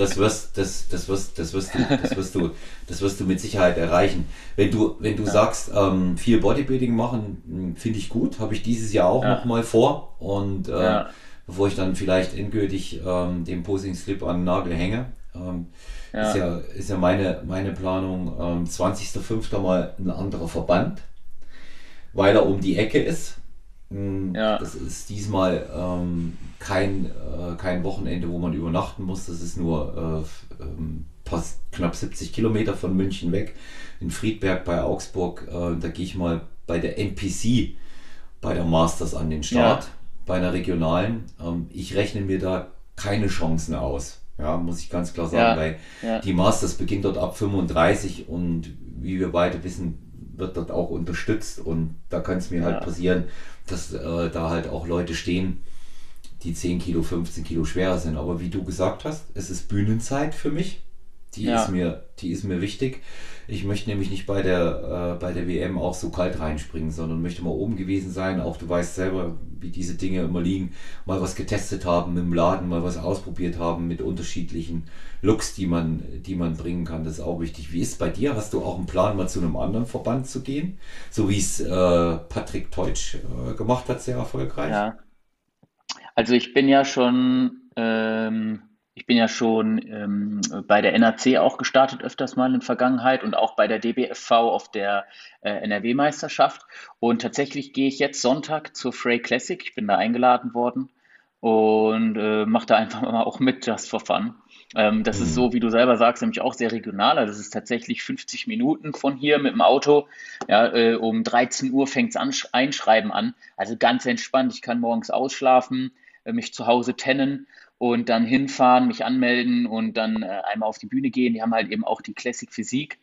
das wirst du mit Sicherheit erreichen. Wenn du Ja, sagst, viel Bodybuilding machen, finde ich gut, habe ich dieses Jahr auch noch ja, mal vor und ja, bevor ich dann vielleicht endgültig den Posing Slip an den Nagel hänge, ja, ist ja meine Planung, 20.05. mal ein anderer Verband, weil er um die Ecke ist. ja, Das ist diesmal kein Wochenende, wo man übernachten muss. Das ist nur fast knapp 70 Kilometer von München weg, in Friedberg bei Augsburg. Da gehe ich mal bei der NPC, bei der Masters an den Start, ja, bei einer regionalen. Ich rechne mir da keine Chancen aus. Ja, muss ich ganz klar sagen, ja, weil ja, die Masters beginnt dort ab 35 und wie wir beide wissen, wird dort auch unterstützt und da kann es mir halt ja, passieren, dass da halt auch Leute stehen, die 10 Kilo, 15 Kilo schwerer sind. Aber wie du gesagt hast, es ist Bühnenzeit für mich. ja, Die ist mir wichtig. Ich möchte nämlich nicht bei der WM auch so kalt reinspringen, sondern möchte mal oben gewesen sein. Auch du weißt selber, wie diese Dinge immer liegen. Mal was getestet haben im Laden, mal was ausprobiert haben mit unterschiedlichen Looks, die man bringen kann. Das ist auch wichtig. Wie ist es bei dir? Hast du auch einen Plan, mal zu einem anderen Verband zu gehen? So wie es Patrick Teutsch gemacht hat, sehr erfolgreich. ja. Also ich bin ja schon bei der NAC auch gestartet öfters mal in der Vergangenheit und auch bei der DBFV auf der NRW-Meisterschaft. Und tatsächlich gehe ich jetzt Sonntag zur Frey Classic. Ich bin da eingeladen worden und mache da einfach mal auch mit, just for fun. Das ist Hm. so, wie du selber sagst, nämlich auch sehr regional. Also es ist tatsächlich 50 Minuten von hier mit dem Auto. Ja, um 13 Uhr fängt's an, Einschreiben an. Also ganz entspannt. Ich kann morgens ausschlafen, mich zu Hause tennen und dann hinfahren, mich anmelden und dann einmal auf die Bühne gehen. Die haben halt eben auch die Classic Physik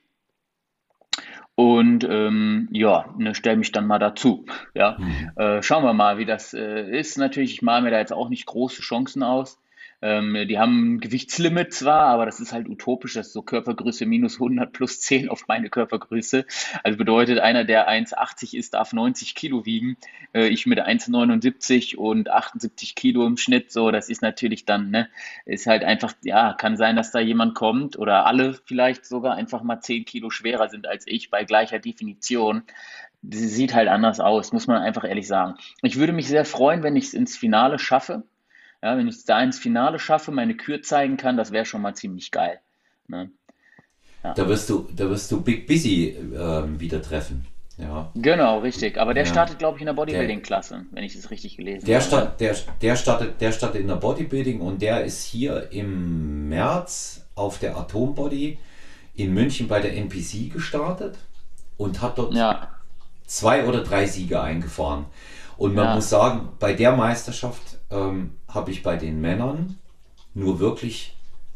und ja, ne, stelle mich dann mal dazu. Ja, Hm. schauen wir mal, wie das ist. Natürlich, ich male mir da jetzt auch nicht große Chancen aus. Die haben ein Gewichtslimit zwar, aber das ist halt utopisch, das ist so Körpergröße minus 100 plus 10 auf meine Körpergröße. Also bedeutet, einer, der 1,80 ist, darf 90 Kilo wiegen. Ich mit 1,79 und 78 Kilo im Schnitt, so, das ist natürlich dann, ne, ist halt einfach, ja, kann sein, dass da jemand kommt oder alle vielleicht sogar einfach mal 10 Kilo schwerer sind als ich bei gleicher Definition. Sie sieht halt anders aus, muss man einfach ehrlich sagen. Ich würde mich sehr freuen, wenn ich es ins Finale schaffe. Ja, wenn ich es da ins Finale schaffe, meine Kür zeigen kann, das wäre schon mal ziemlich geil. Ne? Ja. Da wirst du Big Busy wieder treffen. Ja, Genau, richtig. Aber der ja. startet, glaube ich, in der Der, Bodybuilding-Klasse, wenn ich es richtig gelesen der, habe. start, der startet in der Bodybuilding und der ist hier im März auf der Atombody in München bei der NPC gestartet und hat dort Ja, 2 oder 3 Siege eingefahren. Und man muss ja, sagen, bei der Meisterschaft habe ich bei den Männern nur wirklich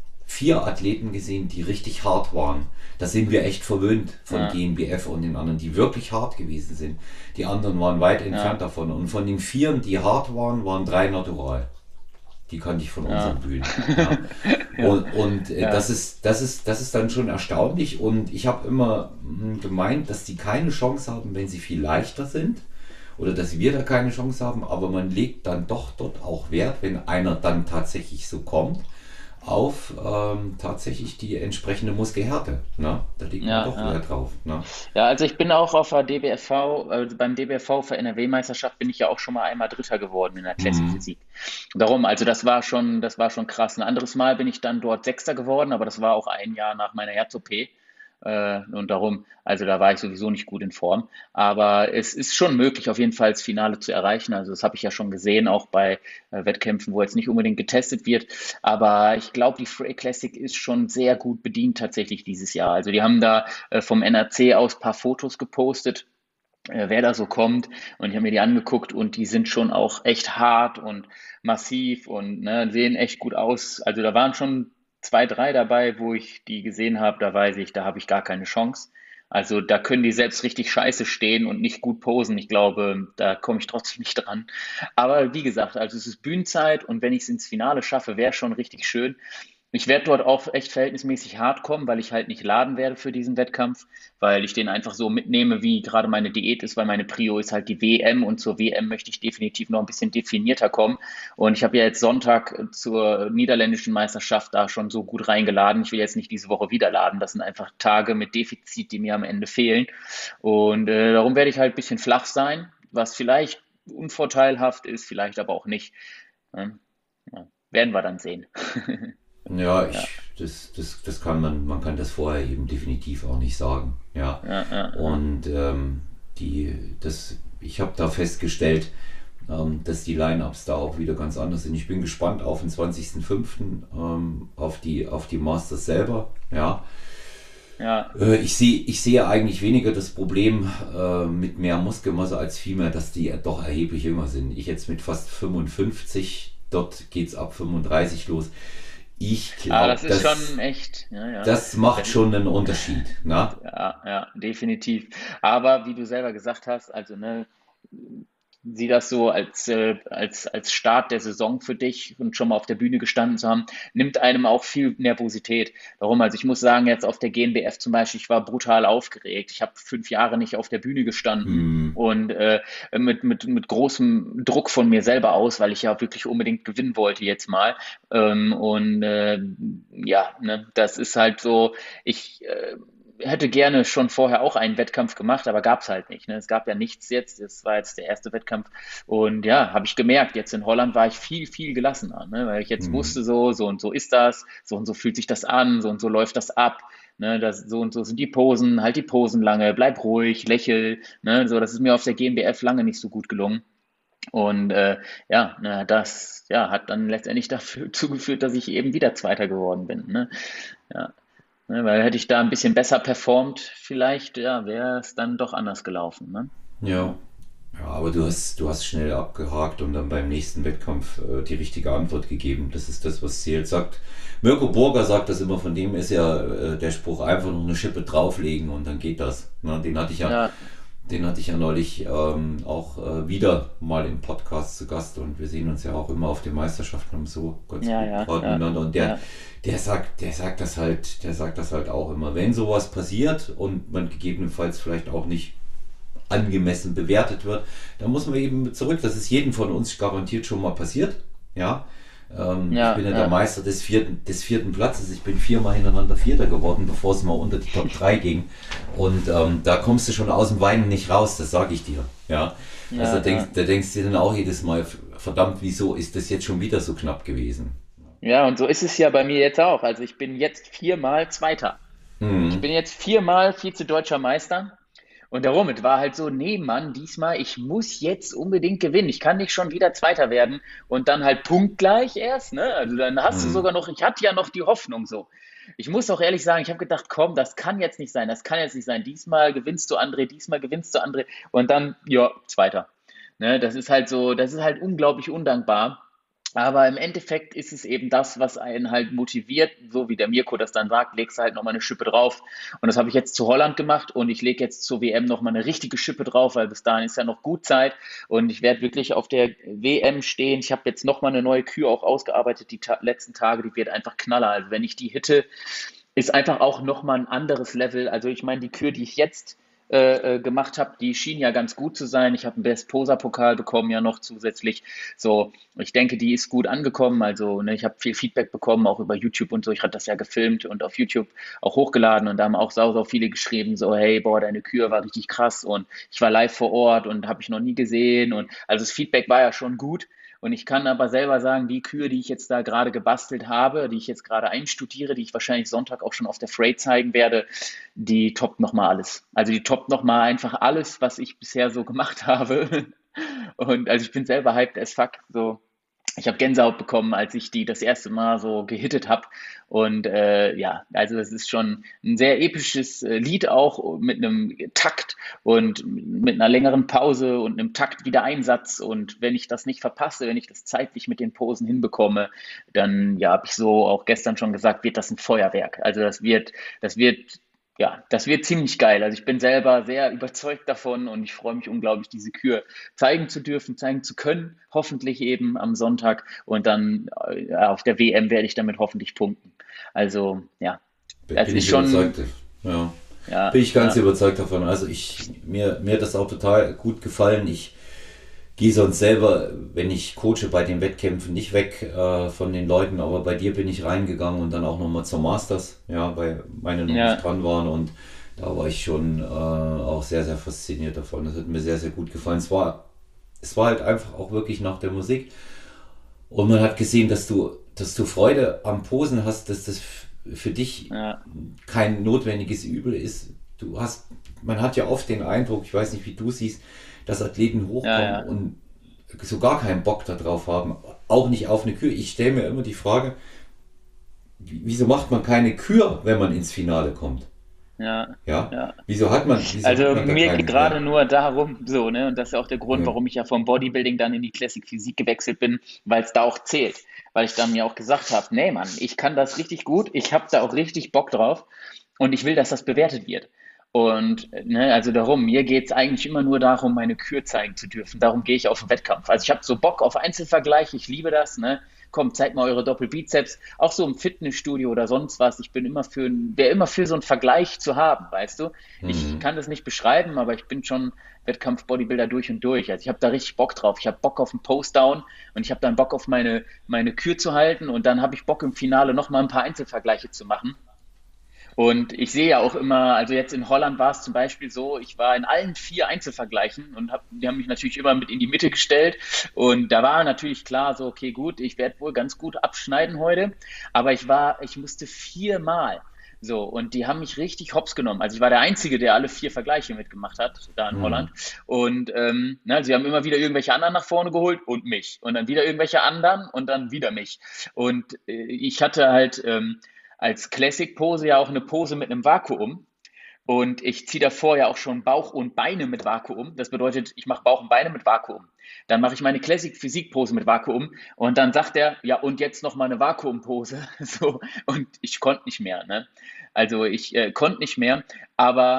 4 Athleten gesehen, die richtig hart waren. Da sind wir echt verwöhnt von ja, GmbF und den anderen, die wirklich hart gewesen sind. Die anderen waren weit entfernt ja, davon. Und von den 4, die hart waren, waren 3 natural. Die kannte ich von unseren ja, Bühnen. Ja. Und ja, das ist dann schon erstaunlich. Und ich habe immer gemeint, dass die keine Chance haben, wenn sie viel leichter sind. Oder dass wir da keine Chance haben. Aber man legt dann doch dort auch Wert, wenn einer dann tatsächlich so kommt, auf tatsächlich die entsprechende Muskelhärte. Ne? Da legt man ja, doch ja. Wert drauf. Ne? Ja, also ich bin auch auf der DBFV, beim DBFV für NRW-Meisterschaft bin ich ja auch schon mal einmal Dritter geworden in der Classic Mhm. Physik. Darum, also das war schon krass. Ein anderes Mal bin ich dann dort Sechster geworden, aber das war auch ein Jahr nach meiner Herz-OP. Und darum, also da war ich sowieso nicht gut in Form. Aber es ist schon möglich, auf jeden Fall das Finale zu erreichen. Also das habe ich ja schon gesehen, auch bei Wettkämpfen, wo jetzt nicht unbedingt getestet wird. Aber ich glaube, die Frey Classic ist schon sehr gut bedient tatsächlich dieses Jahr. Also die haben da vom NRC aus ein paar Fotos gepostet, wer da so kommt. Und ich habe mir die angeguckt und die sind schon auch echt hart und massiv und ne, sehen echt gut aus. Also da waren schon zwei, drei dabei, wo ich die gesehen habe, da weiß ich, da habe ich gar keine Chance. Also da können die selbst richtig scheiße stehen und nicht gut posen. Ich glaube, da komme ich trotzdem nicht dran. Aber wie gesagt, also es ist Bühnenzeit und wenn ich es ins Finale schaffe, wäre schon richtig schön. Ich werde dort auch echt verhältnismäßig hart kommen, weil ich halt nicht laden werde für diesen Wettkampf, weil ich den einfach so mitnehme, wie gerade meine Diät ist, weil meine Prio ist halt die WM und zur WM möchte ich definitiv noch ein bisschen definierter kommen. Und ich habe ja jetzt Sonntag zur niederländischen Meisterschaft da schon so gut reingeladen. Ich will jetzt nicht diese Woche wieder laden. Das sind einfach Tage mit Defizit, die mir am Ende fehlen. Und darum werde ich halt ein bisschen flach sein, was vielleicht unvorteilhaft ist, vielleicht aber auch nicht. Ne? Ja, werden wir dann sehen. Ja, Ja, das kann man kann das vorher eben definitiv auch nicht sagen. Ja. ja, ja, ja. Und ich habe da festgestellt, dass die Line-Ups da auch wieder ganz anders sind. Ich bin gespannt auf den 20.05. Auf die Masters selber. Ja. Ja, Ich sehe eigentlich weniger das Problem mit mehr Muskelmasse als vielmehr, dass die doch erheblich jünger sind. Ich jetzt mit fast 55, dort geht's ab 35 los. Ich aber glaube, das ist schon echt, ja, ja. das macht Das, schon einen Unterschied. Na? ja, ja, definitiv. Aber wie du selber gesagt hast, also ne, sieh das so als Start der Saison für dich und schon mal auf der Bühne gestanden zu haben, nimmt einem auch viel Nervosität. Darum, also ich muss sagen, jetzt auf der GNBF zum Beispiel, ich war brutal aufgeregt. Ich habe 5 Jahre nicht auf der Bühne gestanden Hm, und mit großem Druck von mir selber aus, weil ich ja wirklich unbedingt gewinnen wollte jetzt mal. Ja, ne, das ist halt so, ich hätte gerne schon vorher auch einen Wettkampf gemacht, aber gab es halt nicht. Ne? Es gab ja nichts jetzt. Das war jetzt der erste Wettkampf. Und ja, habe ich gemerkt, jetzt in Holland war ich viel, viel gelassener, ne? Weil ich jetzt hm. wusste, so und so ist das, so und so fühlt sich das an, so und so läuft das ab. Ne, so und so sind die Posen, halt die Posen lange, bleib ruhig, lächel. Ne, so, das ist mir auf der GmbF lange nicht so gut gelungen. Und ja, na, das ja, hat dann letztendlich dafür zugeführt, dass ich eben wieder Zweiter geworden bin. Ne? Ja. Ne, weil hätte ich da ein bisschen besser performt, vielleicht, ja, wäre es dann doch anders gelaufen. Ne? Ja. Ja, aber du hast schnell abgehakt und dann beim nächsten Wettkampf die richtige Antwort gegeben. Das ist das, was Ziel sagt. Mirko Burger sagt das immer, von dem ist ja der Spruch einfach noch eine Schippe drauflegen und dann geht das. Na, Den hatte ich ja neulich auch wieder mal im Podcast zu Gast und wir sehen uns ja auch immer auf den Meisterschaften und so ganz Ja, guten ja, Draht ja, miteinander und ja. der sagt das halt auch immer, wenn sowas passiert und man gegebenenfalls vielleicht auch nicht angemessen bewertet wird, dann muss man eben zurück, das ist jedem von uns garantiert schon mal passiert, ja. Ich bin Ja, ja der ja. Meister des vierten Platzes. Ich bin 4-mal hintereinander Vierter geworden, bevor es mal unter die Top 3 ging. Und da kommst du schon aus dem Weinen nicht raus, das sage ich dir. Ja? Also Ja, ja. da denkst du dir dann auch jedes Mal, verdammt, wieso ist das jetzt schon wieder so knapp gewesen? Ja, und so ist es ja bei mir jetzt auch. Also ich bin jetzt viermal Zweiter. Ich Mhm. bin jetzt viermal Vize-Deutscher Meister. Und darum, es war halt so, nee, Mann, diesmal, ich muss jetzt unbedingt gewinnen. Ich kann nicht schon wieder Zweiter werden und dann halt punktgleich erst, ne? Also dann hast du Mhm. sogar noch, ich hatte ja noch die Hoffnung so. Ich muss auch ehrlich sagen, ich habe gedacht, komm, das kann jetzt nicht sein, das kann jetzt nicht sein. Diesmal gewinnst du André, diesmal gewinnst du André und dann, ja, Zweiter. Ne? Das ist halt so, das ist halt unglaublich undankbar. Aber im Endeffekt ist es eben das, was einen halt motiviert, so wie der Mirko das dann sagt, legst du halt nochmal eine Schippe drauf. Und das habe ich jetzt zu Holland gemacht und ich lege jetzt zur WM nochmal eine richtige Schippe drauf, weil bis dahin ist ja noch gut Zeit und ich werde wirklich auf der WM stehen. Ich habe jetzt nochmal eine neue Kür auch ausgearbeitet, die ta letzten Tage, die wird einfach knaller. Also wenn ich die hitte, ist einfach auch nochmal ein anderes Level. Also ich meine, die Kür, die ich jetzt gemacht habe, die schien ja ganz gut zu sein. Ich habe einen Best-Poser-Pokal bekommen ja noch zusätzlich. So, ich denke, die ist gut angekommen. Also, ne, ich habe viel Feedback bekommen, auch über YouTube und so. Ich hatte das ja gefilmt und auf YouTube auch hochgeladen und da haben auch sau viele geschrieben, so, hey, boah, deine Kür war richtig krass und ich war live vor Ort und habe ich noch nie gesehen. Und also das Feedback war ja schon gut. Und ich kann aber selber sagen, die Kühe, die ich jetzt da gerade gebastelt habe, die ich jetzt gerade einstudiere, die ich wahrscheinlich Sonntag auch schon auf der Freight zeigen werde, die toppt nochmal alles. Also die toppt nochmal einfach alles, was ich bisher so gemacht habe. Und also ich bin selber hyped as fuck. So, ich habe Gänsehaut bekommen, als ich die das erste Mal so gehittet habe. Und ja, also das ist schon ein sehr episches Lied auch mit einem Takt und mit einer längeren Pause und einem Takt wieder Einsatz. Und wenn ich das nicht verpasse, wenn ich das zeitlich mit den Posen hinbekomme, dann, ja, habe ich so auch gestern schon gesagt, wird das ein Feuerwerk. Also das wird ja, das wird ziemlich geil. Also ich bin selber sehr überzeugt davon und ich freue mich unglaublich, diese Kür zeigen zu dürfen, zeigen zu können, hoffentlich eben am Sonntag und dann auf der WM werde ich damit hoffentlich punkten. Also ja, das Bin ist ich schon, überzeugt. Ja. ja, Bin ich ganz ja, überzeugt davon. Also mir hat das auch total gut gefallen. Ich gehe sonst selber, wenn ich coache bei den Wettkämpfen, nicht weg von den Leuten, aber bei dir bin ich reingegangen und dann auch nochmal zur Masters, ja, weil meine noch nicht ja, dran waren und da war ich schon auch sehr, sehr fasziniert davon. Das hat mir sehr, sehr gut gefallen. Es war halt einfach auch wirklich nach der Musik und man hat gesehen, dass du Freude am Posen hast, dass das für dich ja, kein notwendiges Übel ist. Man hat ja oft den Eindruck, ich weiß nicht, wie du siehst, dass Athleten ja, hochkommen ja. und so gar keinen Bock darauf haben, auch nicht auf eine Kür. Ich stelle mir immer die Frage, wieso macht man keine Kür, wenn man ins Finale kommt? Ja, Ja? ja. Wieso hat Also man da mir geht keinen? Ja. gerade nur darum, so, ne, und das ist ja auch der Grund, Ja. warum ich ja vom Bodybuilding dann in die Classic Physik gewechselt bin, weil es da auch zählt. Weil ich dann mir auch gesagt habe, nee, Mann, ich kann das richtig gut, ich habe da auch richtig Bock drauf und ich will, dass das bewertet wird. Und ne, also darum, mir geht es eigentlich immer nur darum, meine Kür zeigen zu dürfen. Darum gehe ich auf den Wettkampf. Also ich habe so Bock auf Einzelvergleich, ich liebe das, ne? Komm, zeigt mal eure Doppelbizeps, auch so im Fitnessstudio oder sonst was. Ich bin immer wäre immer für so einen Vergleich zu haben, weißt du? Ich Mhm. kann das nicht beschreiben, aber ich bin schon Wettkampf-Bodybuilder durch und durch. Also ich habe da richtig Bock drauf. Ich habe Bock auf den Post-Down und ich habe dann Bock auf meine Kür zu halten und dann habe ich Bock im Finale nochmal ein paar Einzelvergleiche zu machen. Und ich sehe ja auch immer, also jetzt in Holland war es zum Beispiel so, ich war in allen vier Einzelvergleichen und die haben mich natürlich immer mit in die Mitte gestellt. Und da war natürlich klar, so, okay, gut, ich werde wohl ganz gut abschneiden heute. Aber ich musste viermal. So, und die haben mich richtig hops genommen. Also ich war der Einzige, der alle vier Vergleiche mitgemacht hat, da in Holland. Mhm. Und ne, sie haben immer wieder irgendwelche anderen nach vorne geholt und mich. Und dann wieder irgendwelche anderen und dann wieder mich. Und ich hatte halt als Classic-Pose ja auch eine Pose mit einem Vakuum. Und ich ziehe davor ja auch schon Bauch und Beine mit Vakuum. Das bedeutet, ich mache Bauch und Beine mit Vakuum. Dann mache ich meine Classic-Physik-Pose mit Vakuum. Und dann sagt er, ja, und jetzt noch mal eine Vakuumpose. So, und ich konnte nicht mehr. Ne? Also ich konnte nicht mehr. Aber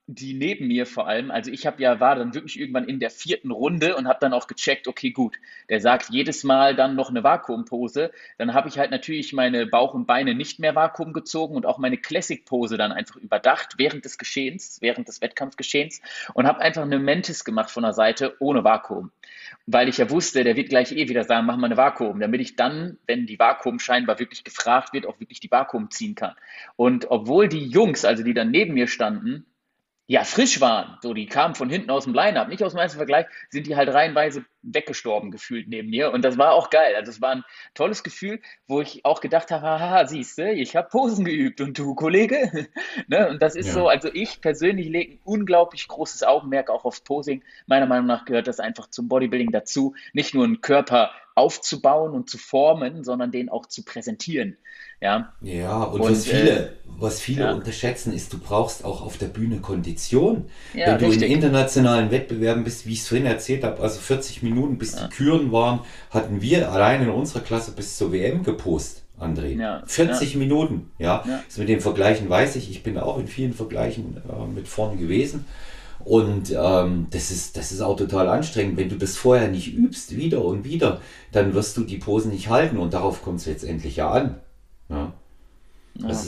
die neben mir vor allem, also ich war dann wirklich irgendwann in der vierten Runde und habe dann auch gecheckt, okay, gut, der sagt jedes Mal dann noch eine Vakuumpose. Dann habe ich halt natürlich meine Bauch und Beine nicht mehr Vakuum gezogen und auch meine Classic-Pose dann einfach überdacht während des Geschehens, während des Wettkampfgeschehens und habe einfach eine Mantis gemacht von der Seite ohne Vakuum. Weil ich ja wusste, der wird gleich wieder sagen, mach mal eine Vakuum, damit ich dann, wenn die Vakuum scheinbar wirklich gefragt wird, auch wirklich die Vakuum ziehen kann. Und obwohl die Jungs, also die dann neben mir standen, ja, frisch waren. So, die kamen von hinten aus dem Line-Up, nicht aus dem ersten Vergleich, sind die halt reihenweise weggestorben gefühlt neben mir. Und das war auch geil. Also es war ein tolles Gefühl, wo ich auch gedacht habe, haha, siehst du, ich habe Posen geübt und du, Kollege. Ne? Und das ist so, Ja. also ich persönlich lege ein unglaublich großes Augenmerk auch aufs Posing. Meiner Meinung nach gehört das einfach zum Bodybuilding dazu, nicht nur einen Körper aufzubauen und zu formen, sondern den auch zu präsentieren. Ja, Ja, und und was viele ja, unterschätzen, ist, du brauchst auch auf der Bühne Kondition. ja, Wenn du in richtig. internationalen Wettbewerben bist, wie ich es vorhin erzählt habe, also 40 Minuten bis die Ja, Küren waren, hatten wir allein in unserer Klasse bis zur WM gepostet, André. ja, ja, 40 Minuten, ja. ja. Das mit den Vergleichen weiß ich bin auch in vielen Vergleichen mit vorn gewesen. Und das ist auch total anstrengend. Wenn du das vorher nicht übst, wieder und wieder, dann wirst du die Posen nicht halten und darauf kommt es letztendlich ja an. Ja. Ja,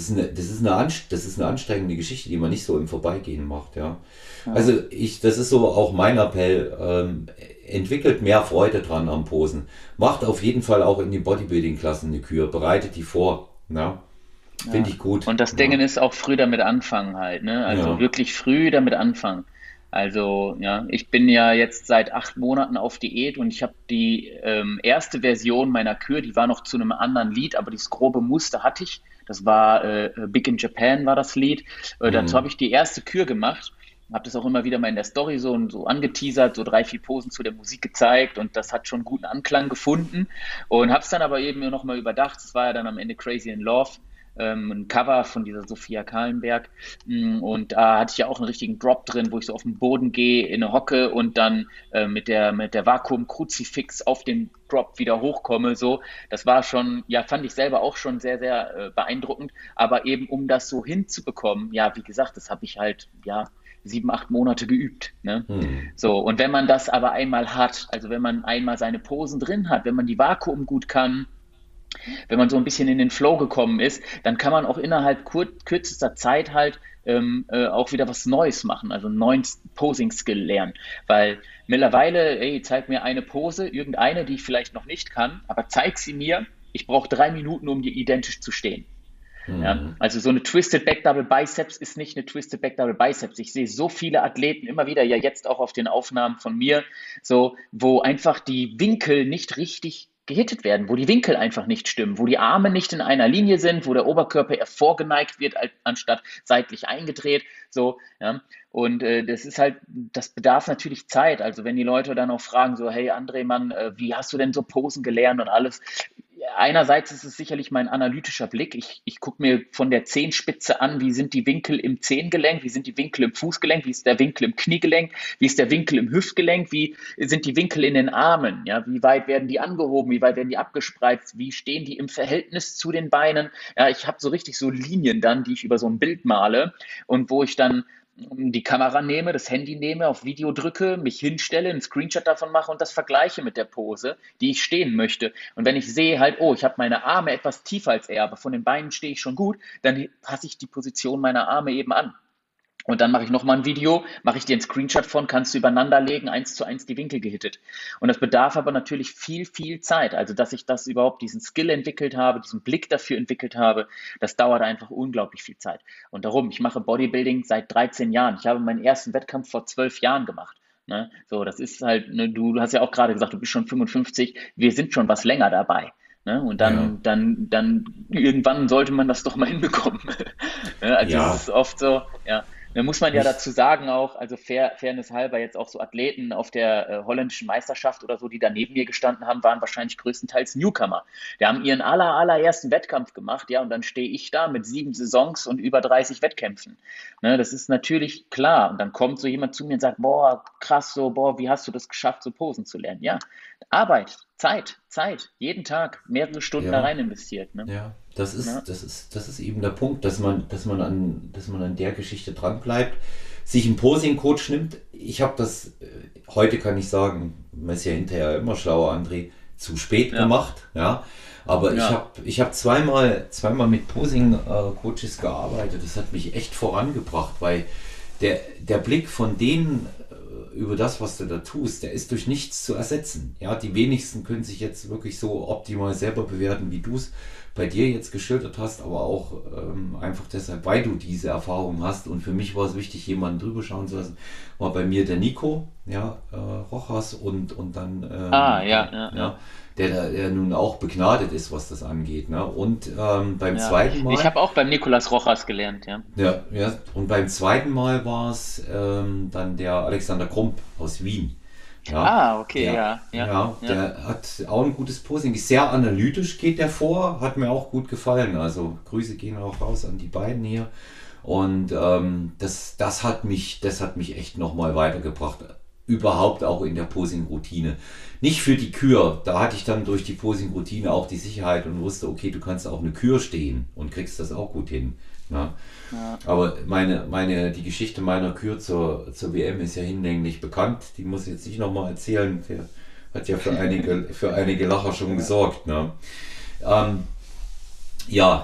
Das ist eine anstrengende Geschichte, die man nicht so im Vorbeigehen macht, ja. ja. Also das ist so auch mein Appell, entwickelt mehr Freude dran am Posen. Macht auf jeden Fall auch in den Bodybuilding-Klassen eine Kür, bereitet die vor, ja. Finde Ja. ich gut, Und das Ding ja. ist auch früh damit anfangen halt, ne? Also Ja. wirklich früh damit anfangen. Also, ja, ich bin ja jetzt seit 8 Monaten auf Diät und ich habe die erste Version meiner Kür, die war noch zu einem anderen Lied, aber dieses grobe Muster hatte ich. Das war Big in Japan war das Lied. Dazu habe Hm. ich die erste Kür gemacht, habe das auch immer wieder mal in der Story so angeteasert, so 3, 4 Posen zu der Musik gezeigt und das hat schon guten Anklang gefunden und habe es dann aber eben noch mal überdacht. Es war ja dann am Ende Crazy in Love, ein Cover von dieser Sophia Kahlenberg. Und da hatte ich ja auch einen richtigen Drop drin, wo ich so auf den Boden gehe, in eine Hocke und dann mit der Vakuum-Kruzifix auf den Drop wieder hochkomme. So, das war schon, ja, fand ich selber auch schon sehr, sehr beeindruckend. Aber eben, um das so hinzubekommen, ja, wie gesagt, das habe ich halt, ja, 7, 8 Monate geübt. Ne? Hm. So, und wenn man das aber einmal hat, also wenn man einmal seine Posen drin hat, wenn man die Vakuum gut kann, wenn man so ein bisschen in den Flow gekommen ist, dann kann man auch innerhalb kürzester Zeit halt auch wieder was Neues machen, also einen neuen Posing-Skill lernen. Weil mittlerweile, ey, zeig mir eine Pose, irgendeine, die ich vielleicht noch nicht kann, aber zeig sie mir. Ich brauche 3 Minuten, um dir identisch zu stehen. Ja, Hm. also so eine Twisted Back Double Biceps ist nicht eine Twisted Back Double Biceps. Ich sehe so viele Athleten immer wieder, ja jetzt auch auf den Aufnahmen von mir, so, wo einfach die Winkel nicht richtig gehittet werden, wo die Winkel einfach nicht stimmen, wo die Arme nicht in einer Linie sind, wo der Oberkörper eher vorgeneigt wird, anstatt seitlich eingedreht, so, ja. Und das ist halt, das bedarf natürlich Zeit. Also wenn die Leute dann auch fragen, so, hey André, Mann, wie hast du denn so Posen gelernt und alles? Einerseits ist es sicherlich mein analytischer Blick. Ich gucke mir von der Zehenspitze an, wie sind die Winkel im Zehengelenk, wie sind die Winkel im Fußgelenk, wie ist der Winkel im Kniegelenk, wie ist der Winkel im Hüftgelenk, wie sind die Winkel in den Armen, ja, wie weit werden die angehoben, wie weit werden die abgespreizt, wie stehen die im Verhältnis zu den Beinen. Ja, ich habe so richtig so Linien dann, die ich über so ein Bild male und wo ich dann die Kamera nehme, das Handy nehme, auf Video drücke, mich hinstelle, einen Screenshot davon mache und das vergleiche mit der Pose, die ich stehen möchte. Und wenn ich sehe halt, oh, ich habe meine Arme etwas tiefer als er, aber von den Beinen stehe ich schon gut, dann passe ich die Position meiner Arme eben an. Und dann mache ich nochmal ein Video, mache ich dir einen Screenshot von, kannst du übereinander legen, 1:1 die Winkel gehittet. Und das bedarf aber natürlich viel, viel Zeit. Also, dass ich das überhaupt, diesen Skill entwickelt habe, diesen Blick dafür entwickelt habe, das dauert einfach unglaublich viel Zeit. Und darum, ich mache Bodybuilding seit 13 Jahren. Ich habe meinen ersten Wettkampf vor 12 Jahren gemacht. Ne? So, das ist halt, ne, du hast ja auch gerade gesagt, du bist schon 55, wir sind schon was länger dabei. Ne? Und Ja. dann irgendwann sollte man das doch mal hinbekommen. Ne? Also es Ja. ist oft so, ja. Da muss man ja Nicht, dazu sagen auch, also Fairness halber, jetzt auch so Athleten auf der holländischen Meisterschaft oder so, die da neben mir gestanden haben, waren wahrscheinlich größtenteils Newcomer. Die haben ihren allerersten Wettkampf gemacht, ja, und dann stehe ich da mit 7 Saisons und über 30 Wettkämpfen. Ne, das ist natürlich klar. Und dann kommt so jemand zu mir und sagt, boah, krass, so, boah, wie hast du das geschafft, so Posen zu lernen? Ja, Arbeit, Zeit, jeden Tag mehrere Stunden da Ja. rein investiert, ne? Ja, Ja, das ist eben der Punkt, dass man an der Geschichte dran bleibt, sich einen Posing-Coach nimmt. Ich habe das, heute kann ich sagen, man ist ja hinterher immer schlauer, André, zu spät ja, gemacht, ja. Aber ja, ich hab zweimal mit Posing-Coaches gearbeitet. Das hat mich echt vorangebracht, weil der Blick von denen über das, was du da tust, der ist durch nichts zu ersetzen. Ja, die wenigsten können sich jetzt wirklich so optimal selber bewerten, wie du es bei dir jetzt geschildert hast, aber auch einfach deshalb, weil du diese Erfahrung hast. Und für mich war es wichtig, jemanden drüber schauen zu lassen. War bei mir der Nico, ja, Rojas und dann ja, ja, ja, ja, der nun auch begnadet ist, was das angeht. Ne? Und beim ja. zweiten Ich Mal habe auch beim Nikolas Rochas gelernt, ja. ja, ja, und beim zweiten Mal war es dann der Alexander Krump aus Wien. Ja, Okay, ja, ja, ja, der hat auch ein gutes Posing. Sehr analytisch geht der vor, hat mir auch gut gefallen. Also Grüße gehen auch raus an die beiden hier. Und das hat mich echt nochmal weitergebracht. Überhaupt auch in der Posing-Routine. Nicht für die Kür. Da hatte ich dann durch die Posing-Routine auch die Sicherheit und wusste, okay, du kannst auch eine Kür stehen und kriegst das auch gut hin. Ja. ja. Aber die Geschichte meiner Kür zur WM ist ja hinlänglich bekannt. Die muss ich jetzt nicht nochmal erzählen. Der hat ja für einige Lacher schon gesorgt. Ne? Ähm, ja,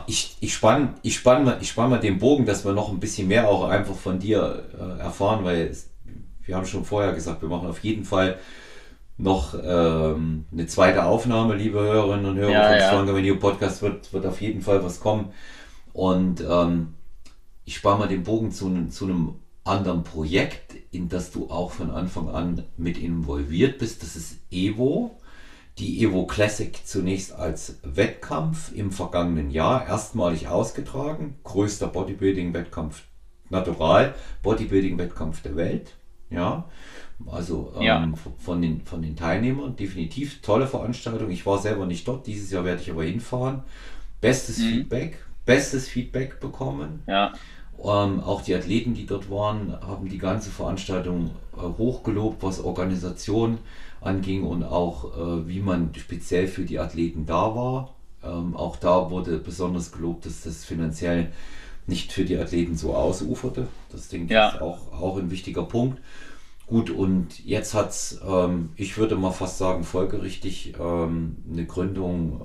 ich spann mal den Bogen, dass wir noch ein bisschen mehr auch einfach von dir erfahren, weil wir haben schon vorher gesagt, wir machen auf jeden Fall noch eine zweite Aufnahme, liebe Hörerinnen und Hörer Ja, von ja. Stronger When You Podcast, wird auf jeden Fall was kommen. Und ich spare mal den Bogen zu einem anderen Projekt, in das du auch von Anfang an mit involviert bist. Das ist Evo. Die Evo Classic zunächst als Wettkampf im vergangenen Jahr erstmalig ausgetragen. Größter Bodybuilding-Wettkampf, Natural Bodybuilding-Wettkampf der Welt. Ja, also Ja. von den Teilnehmern definitiv tolle Veranstaltung. Ich war selber nicht dort. Dieses Jahr werde ich aber hinfahren. Mhm. Bestes Feedback bekommen. Ja. Auch die Athleten, die dort waren, haben die ganze Veranstaltung hochgelobt, was Organisation anging und auch wie man speziell für die Athleten da war. Auch da wurde besonders gelobt, dass das finanziell nicht für die Athleten so ausuferte. Das denke ich ist Ja. auch ein wichtiger Punkt. Gut, und jetzt hat es, ich würde mal fast sagen, folgerichtig eine Gründung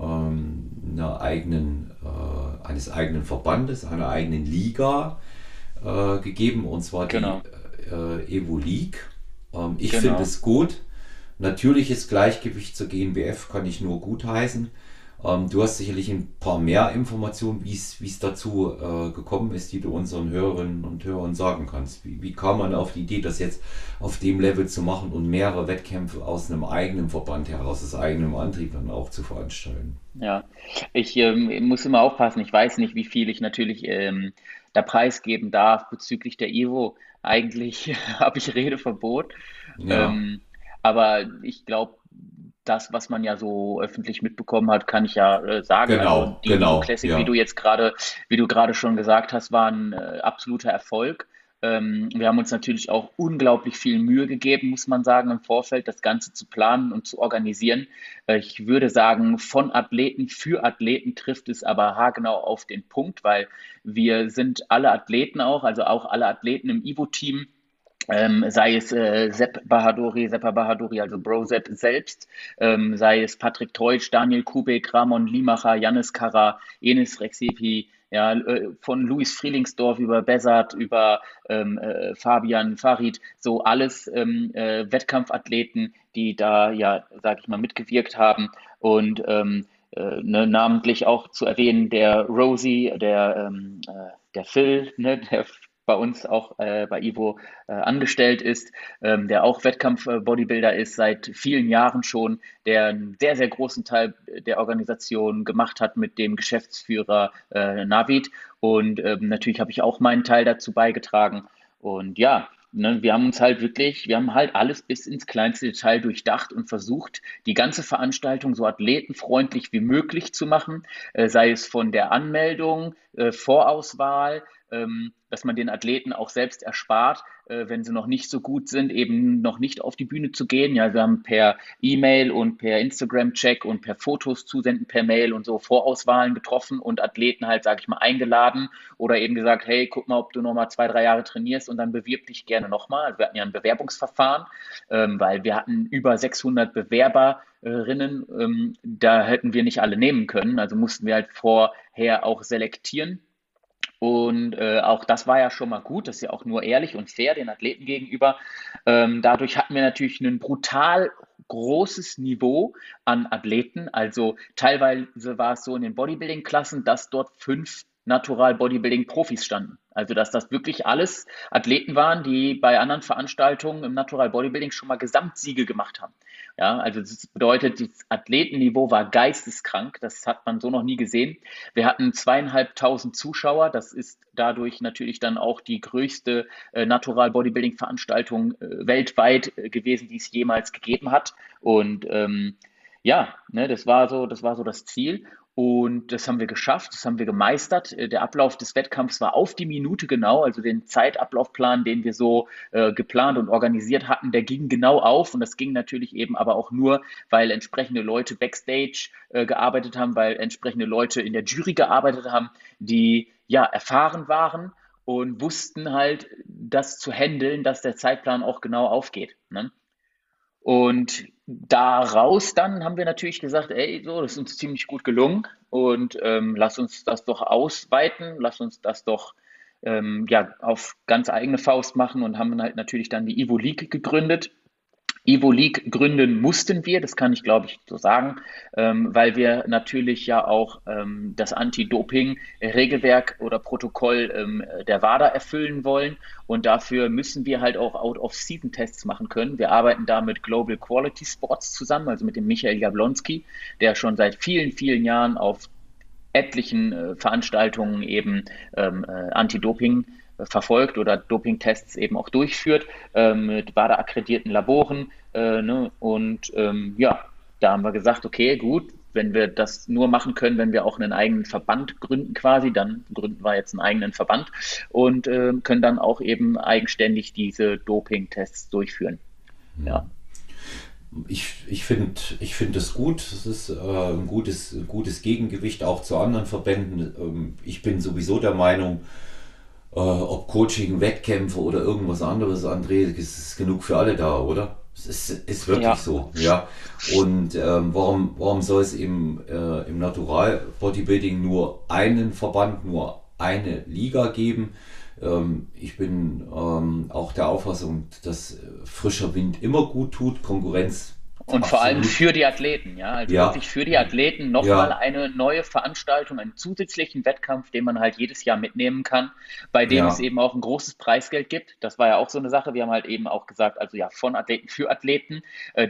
eines eigenen Verbandes, einer eigenen Liga gegeben, und zwar die Genau. Evo League. Ich finde Genau. es gut. Natürliches Gleichgewicht zur GmbF kann ich nur gutheißen. Du hast sicherlich ein paar mehr Informationen, wie es dazu gekommen ist, die du unseren Hörerinnen und Hörern sagen kannst. Wie kam man auf die Idee, das jetzt auf dem Level zu machen und mehrere Wettkämpfe aus einem eigenen Verband heraus, aus eigenem Antrieb dann auch zu veranstalten? Ja. Ich muss immer aufpassen. Ich weiß nicht, wie viel ich natürlich da preisgeben darf bezüglich der Ivo. Eigentlich habe ich Redeverbot. Ja, Ähm, aber ich glaube, das, was man ja so öffentlich mitbekommen hat, kann ich ja sagen. Also die Evo Classic, ja. wie du gerade schon gesagt hast, war ein absoluter Erfolg. Wir haben uns natürlich auch unglaublich viel Mühe gegeben, muss man sagen, im Vorfeld das Ganze zu planen und zu organisieren. Ich würde sagen, von Athleten für Athleten trifft es aber haargenau auf den Punkt, weil wir sind alle Athleten auch, also auch alle Athleten im Ivo-Team, sei es Seppa Bahadori, also Bro Sepp selbst, sei es Patrick Teutsch, Daniel Kubek, Ramon Limacher, Yannis Kara, Enis Rexepi, ja, von Luis Frielingsdorf über Bezat, über Fabian Farid, so alles Wettkampfathleten, die da, ja, sag ich mal, mitgewirkt haben und ne, namentlich auch zu erwähnen der Rosie, der Phil, ne, der bei uns auch bei Ivo angestellt ist, der auch Wettkampf-Bodybuilder ist seit vielen Jahren schon, der einen sehr, sehr großen Teil der Organisation gemacht hat mit dem Geschäftsführer Navid. Und natürlich habe ich auch meinen Teil dazu beigetragen. Und ja, ne, wir haben halt alles bis ins kleinste Detail durchdacht und versucht, die ganze Veranstaltung so athletenfreundlich wie möglich zu machen, sei es von der Anmeldung, Vorauswahl, dass man den Athleten auch selbst erspart, wenn sie noch nicht so gut sind, eben noch nicht auf die Bühne zu gehen. Ja, wir haben per E-Mail und per Instagram-Check und per Fotos zusenden, per Mail und so Vorauswahlen getroffen und Athleten halt, sage ich mal, eingeladen oder eben gesagt, hey, guck mal, ob du nochmal 2, 3 Jahre trainierst und dann bewirb dich gerne nochmal. Also wir hatten ja ein Bewerbungsverfahren, weil wir hatten über 600 Bewerberinnen, da hätten wir nicht alle nehmen können, also mussten wir halt vorher auch selektieren. Und auch das war ja schon mal gut, das ist ja auch nur ehrlich und fair den Athleten gegenüber. Dadurch hatten wir natürlich ein brutal großes Niveau an Athleten. Also teilweise war es so in den Bodybuilding-Klassen, dass dort 5 Natural Bodybuilding-Profis standen. Also dass das wirklich alles Athleten waren, die bei anderen Veranstaltungen im Natural Bodybuilding schon mal Gesamtsiege gemacht haben. Ja, also das bedeutet, das Athletenniveau war geisteskrank. Das hat man so noch nie gesehen. Wir hatten 2.500 Zuschauer. Das ist dadurch natürlich dann auch die größte Natural Bodybuilding Veranstaltung weltweit gewesen, die es jemals gegeben hat. Und ja, ne, das war so das Ziel. Und das haben wir geschafft, das haben wir gemeistert. Der Ablauf des Wettkampfs war auf die Minute genau, also den Zeitablaufplan, den wir so geplant und organisiert hatten, der ging genau auf. Und das ging natürlich eben aber auch nur, weil entsprechende Leute backstage gearbeitet haben, weil entsprechende Leute in der Jury gearbeitet haben, die ja erfahren waren und wussten halt, das zu handeln, dass der Zeitplan auch genau aufgeht. Ne? Und daraus dann haben wir natürlich gesagt, ey, so, das ist uns ziemlich gut gelungen und lass uns das doch ausweiten, lass uns das doch ja, auf ganz eigene Faust machen und haben halt natürlich dann die Evo League gegründet. Evo League gründen mussten wir, das kann ich glaube ich so sagen, weil wir natürlich ja auch das Anti-Doping-Regelwerk oder Protokoll der WADA erfüllen wollen und dafür müssen wir halt auch Out-of-Season-Tests machen können. Wir arbeiten da mit Global Quality Sports zusammen, also mit dem Michael Jablonski, der schon seit vielen, vielen Jahren auf etlichen Veranstaltungen eben Anti-Doping verfolgt oder Dopingtests eben auch durchführt mit WADA-akkreditierten Laboren. Ne? Und ja, da haben wir gesagt, okay, gut, wenn wir das nur machen können, wenn wir auch einen eigenen Verband gründen quasi, dann gründen wir jetzt einen eigenen Verband und können dann auch eben eigenständig diese Dopingtests durchführen. Ja. Ich find das gut. Es ist ein gutes Gegengewicht auch zu anderen Verbänden. Ich bin sowieso der Meinung, ob Coaching, Wettkämpfe oder irgendwas anderes, André, es ist genug für alle da, oder? Ist wirklich Ja, so, ja. Und warum soll es im Natural Bodybuilding nur einen Verband, nur eine Liga geben? Ich bin auch der Auffassung, dass frischer Wind immer gut tut, Konkurrenz und vor allem absolut. für die Athleten, ja, also Ja, wirklich für die Athleten nochmal ja, eine neue Veranstaltung, einen zusätzlichen Wettkampf, den man halt jedes Jahr mitnehmen kann, bei dem es ja, eben auch ein großes Preisgeld gibt. Das war ja auch so eine Sache. Wir haben halt eben auch gesagt, also ja, von Athleten für Athleten.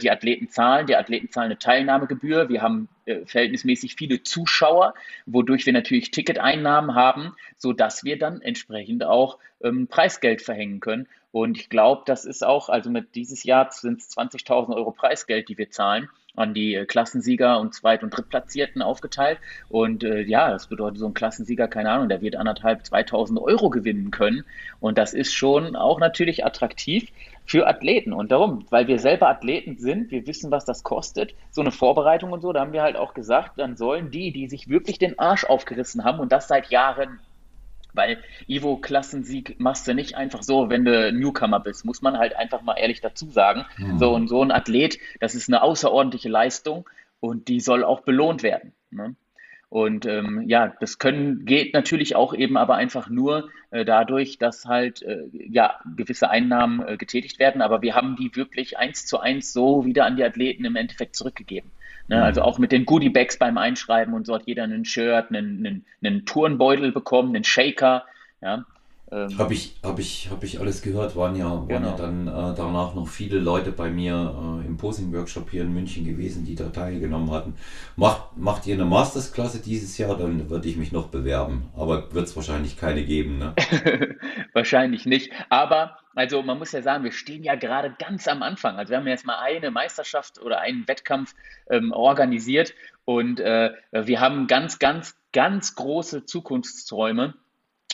Die Athleten zahlen eine Teilnahmegebühr. Wir haben verhältnismäßig viele Zuschauer, wodurch wir natürlich Ticketeinnahmen haben, sodass wir dann entsprechend auch Preisgeld verhängen können. Und ich glaube, das ist auch, also mit dieses Jahr sind es 20.000 Euro Preisgeld, die wir zahlen an die Klassensieger und Zweit- und Drittplatzierten aufgeteilt. Und ja, das bedeutet, so ein Klassensieger, keine Ahnung, der wird 1.500, 2.000 Euro gewinnen können. Und das ist schon auch natürlich attraktiv für Athleten. Und darum, weil wir selber Athleten sind, wir wissen, was das kostet, so eine Vorbereitung und so, da haben wir halt auch gesagt, dann sollen die, die sich wirklich den Arsch aufgerissen haben und das seit Jahren, weil Ivo-Klassensieg machst du nicht einfach so, wenn du Newcomer bist, muss man halt einfach mal ehrlich dazu sagen. So und so ein Athlet, das ist eine außerordentliche Leistung und die soll auch belohnt werden. Ne? Und ja, geht natürlich auch eben aber einfach nur dadurch, dass halt ja gewisse Einnahmen getätigt werden, aber wir haben die wirklich 1:1 so wieder an die Athleten im Endeffekt zurückgegeben. Ne, also auch mit den Goodie-Bags beim Einschreiben und so hat jeder ein Shirt, einen Turnbeutel bekommen, einen Shaker, ja, ähm, hab ich alles gehört. Waren ja genau. dann danach noch viele Leute bei mir im Posing-Workshop hier in München gewesen, die da teilgenommen hatten. Macht ihr eine Mastersklasse dieses Jahr, dann würde ich mich noch bewerben. Aber wird es wahrscheinlich keine geben, ne? Wahrscheinlich nicht. Aber, also man muss ja sagen, wir stehen ja gerade ganz am Anfang. Also wir haben jetzt mal eine Meisterschaft oder einen Wettkampf organisiert und wir haben ganz, ganz, ganz große Zukunftsträume.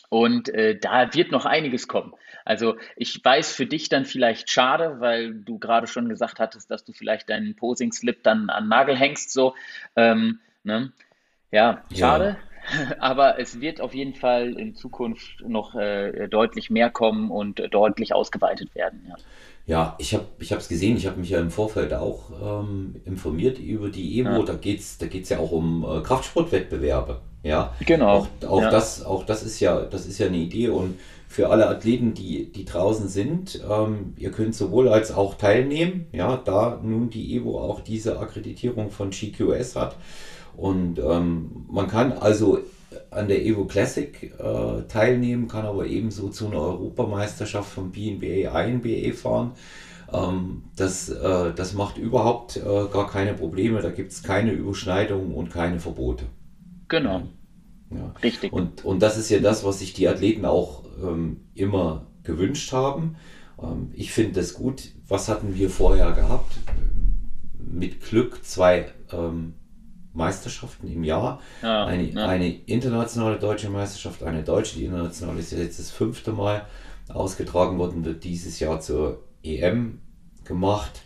Und da wird noch einiges kommen. Also ich weiß für dich dann vielleicht schade, weil du gerade schon gesagt hattest, dass du vielleicht deinen Posing-Slip dann an den Nagel hängst, so. Ne? Ja, Ja. schade. Aber es wird auf jeden Fall in Zukunft noch deutlich mehr kommen und deutlich ausgeweitet werden. Ja, Ja, ich habe es gesehen, ich habe mich ja im Vorfeld auch informiert über die Evo. ja, Da geht's ja auch um Kraftsportwettbewerbe. Ja, auch, genau. Ja, auch das ist ja eine Idee. Und für alle Athleten, die draußen sind, ihr könnt sowohl als auch teilnehmen, ja, da nun die Evo auch diese Akkreditierung von GQS hat. Und man kann also an der Evo Classic teilnehmen, kann aber ebenso zu einer Europameisterschaft vom BNBA, INBA fahren. Das macht überhaupt gar keine Probleme, da gibt es keine Überschneidungen und keine Verbote. Ja, genau. ja. Richtig. Und das ist ja das, was sich die Athleten auch immer gewünscht haben. Ich finde das gut. Was hatten wir vorher gehabt? Mit Glück zwei Meisterschaften im Jahr. Ja, ja, Eine internationale deutsche Meisterschaft, eine deutsche. Die internationale ist ja jetzt das 5. Mal ausgetragen worden, wird dieses Jahr zur EM gemacht.